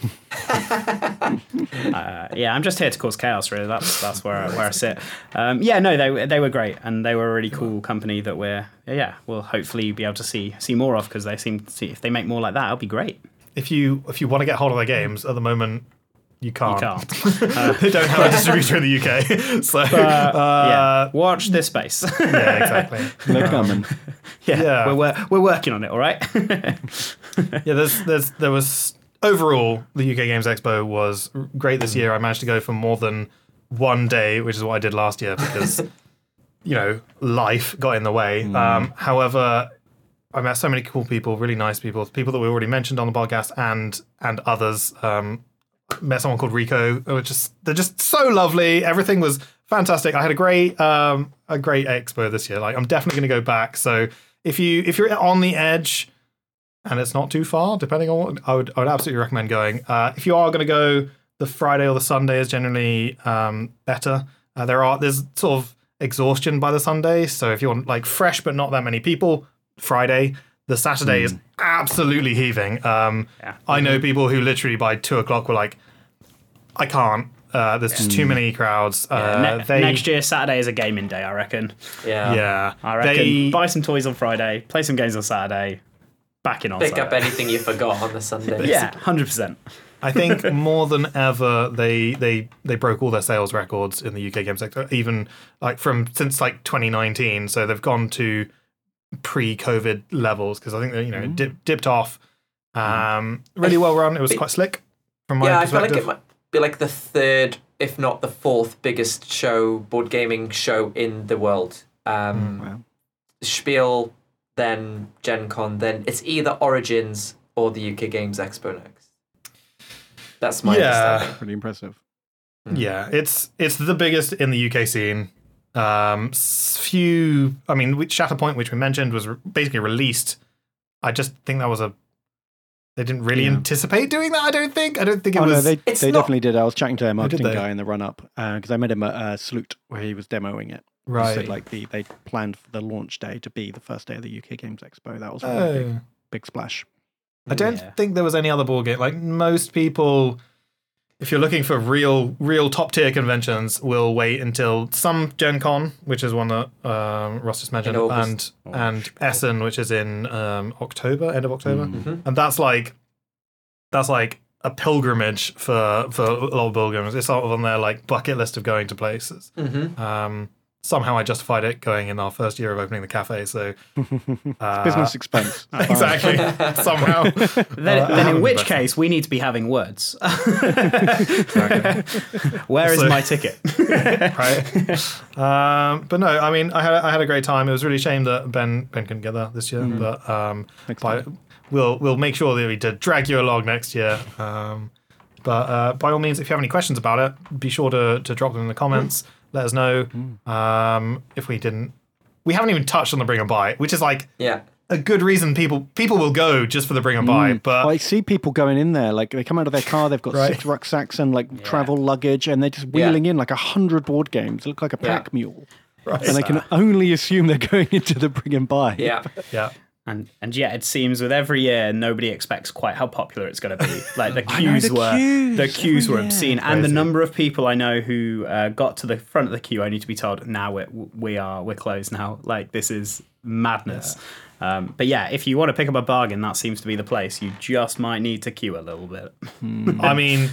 uh, yeah, I'm just here to cause chaos, really. That's that's where I, where I sit. Um, yeah, no, they they were great, and they were a really cool company that we're yeah we'll hopefully be able to see see more of, because they seem to see if they make more like that, it'll be great. If you if you want to get hold of their games at the moment, you can't. You can't. Uh, they don't have a distributor in the U K, so but, uh, yeah, watch this space. Yeah, exactly. They're coming. Yeah, yeah. we're we're working on it. All right. yeah, there's there's there was. Overall, the U K Games Expo was great this year. I managed to go for more than one day, which is what I did last year because, you know, life got in the way. Mm. Um, however, I met so many cool people, really nice people, people that we already mentioned on the podcast, and and others. Um, met someone called Rico, which is they're just so lovely. Everything was fantastic. I had a great um, a great expo this year. Like, I'm definitely going to go back. So if you if you're on the edge. And it's not too far, depending on what I would, I would absolutely recommend going. Uh, if you are going to go, the Friday or the Sunday is generally um, better. Uh, there are there's sort of exhaustion by the Sunday, so if you want like fresh but not that many people, Friday. The Saturday mm. is absolutely heaving. Um, yeah. I know people who literally by two o'clock were like, I can't. Uh, there's just mm. too many crowds. Uh, yeah, ne- they, next year, Saturday is a gaming day, I reckon. Yeah, yeah. I reckon they, buy some toys on Friday, play some games on Saturday. Back in on Pick Saturday. up anything you forgot on the Sunday. Yeah, one hundred percent. I think more than ever, they they they broke all their sales records in the U K game sector, even like from since like twenty nineteen. So they've gone to pre-COVID levels because I think that you know it dip, dipped off. Um, really well run. It was quite slick from my yeah, perspective. I feel like it might be like the third, if not the fourth, biggest show board gaming show in the world. Um, Wow. Spiel, then Gen Con, then it's either Origins or the U K Games Expo next. That's my Yeah. understanding. Pretty impressive. Yeah, it's it's the biggest in the U K scene. Um, s- few, I mean, which- Shatterpoint, which we mentioned, was re- basically released. I just think that was a. They didn't really Yeah. anticipate doing that. I don't think. I don't think it Oh, was. no, they, It's they not- definitely did. I was chatting to their marketing they? guy in the run up because I met him at uh, Salute where he was demoing it. He Right. said like the they planned for the launch day to be the first day of the U K Games Expo. That was a really big, Oh. big splash. I don't Yeah. think there was any other board game. Like most people, if you're looking for real, real top tier conventions, will wait until some Gen Con, which is one that um, Ross just mentioned, In and August. and Essen, which is in um, October, end of October, Mhm. and that's like that's like a pilgrimage for for a lot of board gamers. It's sort of on their like bucket list of going to places. Mhm. Um, somehow I justified it going in our first year of opening the cafe. So uh, Business expense. exactly somehow. Then, Uh, I then haven't in which invested. case, we need to be having words. Where is So- my ticket? right? Um, but no, I mean, I had I had a great time. It was really a shame that Ben Ben couldn't get there this year, but um, Next by, time. we'll we'll make sure that we did drag you along next year. Um, but uh, by all means, if you have any questions about it, be sure to to drop them in the comments. Let us know. Um, if we didn't, we haven't even touched on the bring and buy, which is like Yeah. a good reason people people will go just for the bring and buy. But I see people going in there, like they come out of their car, they've got Right. six rucksacks and like travel luggage, and they're just Yeah. wheeling in like a hundred board games. They look like a Yeah. pack mule. Right. And I can only assume they're going into the bring and buy. Yeah. yeah. And and yet it seems with every year nobody expects quite how popular it's going to be. Like the I know, queues the were queues, the queues every were year. obscene, and the Crazy. number of people I know who uh, got to the front of the queue only to be told now we're, we are we're closed now. Like this is madness. Um, but yeah, if you want to pick up a bargain, that seems to be the place. You just might need to queue a little bit. I mean,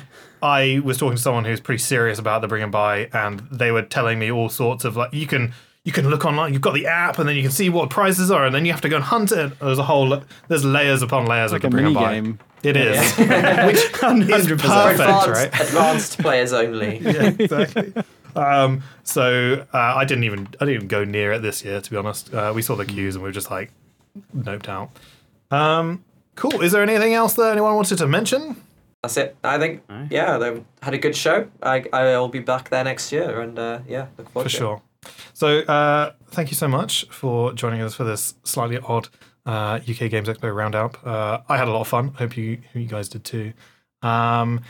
I was talking to someone who's pretty serious about the bring and buy, and they were telling me all sorts of like, you can you can look online, you've got the app, and then you can see what prices are, and then you have to go and hunt it. There's a whole, there's layers upon layers Like of a the bring and buy. mini-game. It is, which is one hundred percent. perfect, advanced, right? advanced players only. Yeah, exactly. Um, so uh, I didn't even I didn't even go near it this year, to be honest. Uh, we saw the queues and we were just like noped out. Um, cool. Is there anything else that anyone wanted to mention? That's it. I think, yeah, they had a good show. I I'll be back there next year, and uh, yeah, look forward For to it. sure. So uh, thank you so much for joining us for this slightly odd uh, U K Games Expo roundup. Uh, I had a lot of fun. Hope you you guys did too. Um,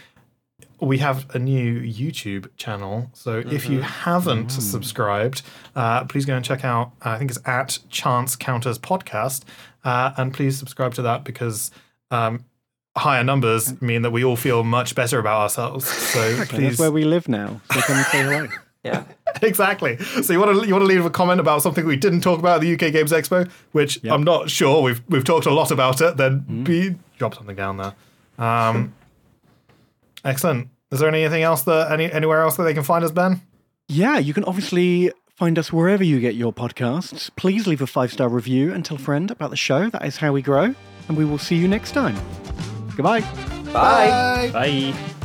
we have a new YouTube channel, so if you haven't subscribed, uh, please go and check out. Uh, I think it's at Chance Counters Podcast, uh, and please subscribe to that because um, higher numbers mean that we all feel much better about ourselves. So And please, that's where we live now. So come and say hello. Yeah. exactly. So you want to you want to leave a comment about something we didn't talk about at the U K Games Expo, which Yep. I'm not sure we've we've talked a lot about it. Then be drop something down there. Um, excellent. Is there anything else that any anywhere else that they can find us, Ben? Yeah, you can obviously find us wherever you get your podcasts. Please leave a five-star review and tell a friend about the show. That is how we grow. And we will see you next time. Goodbye. Bye. Bye.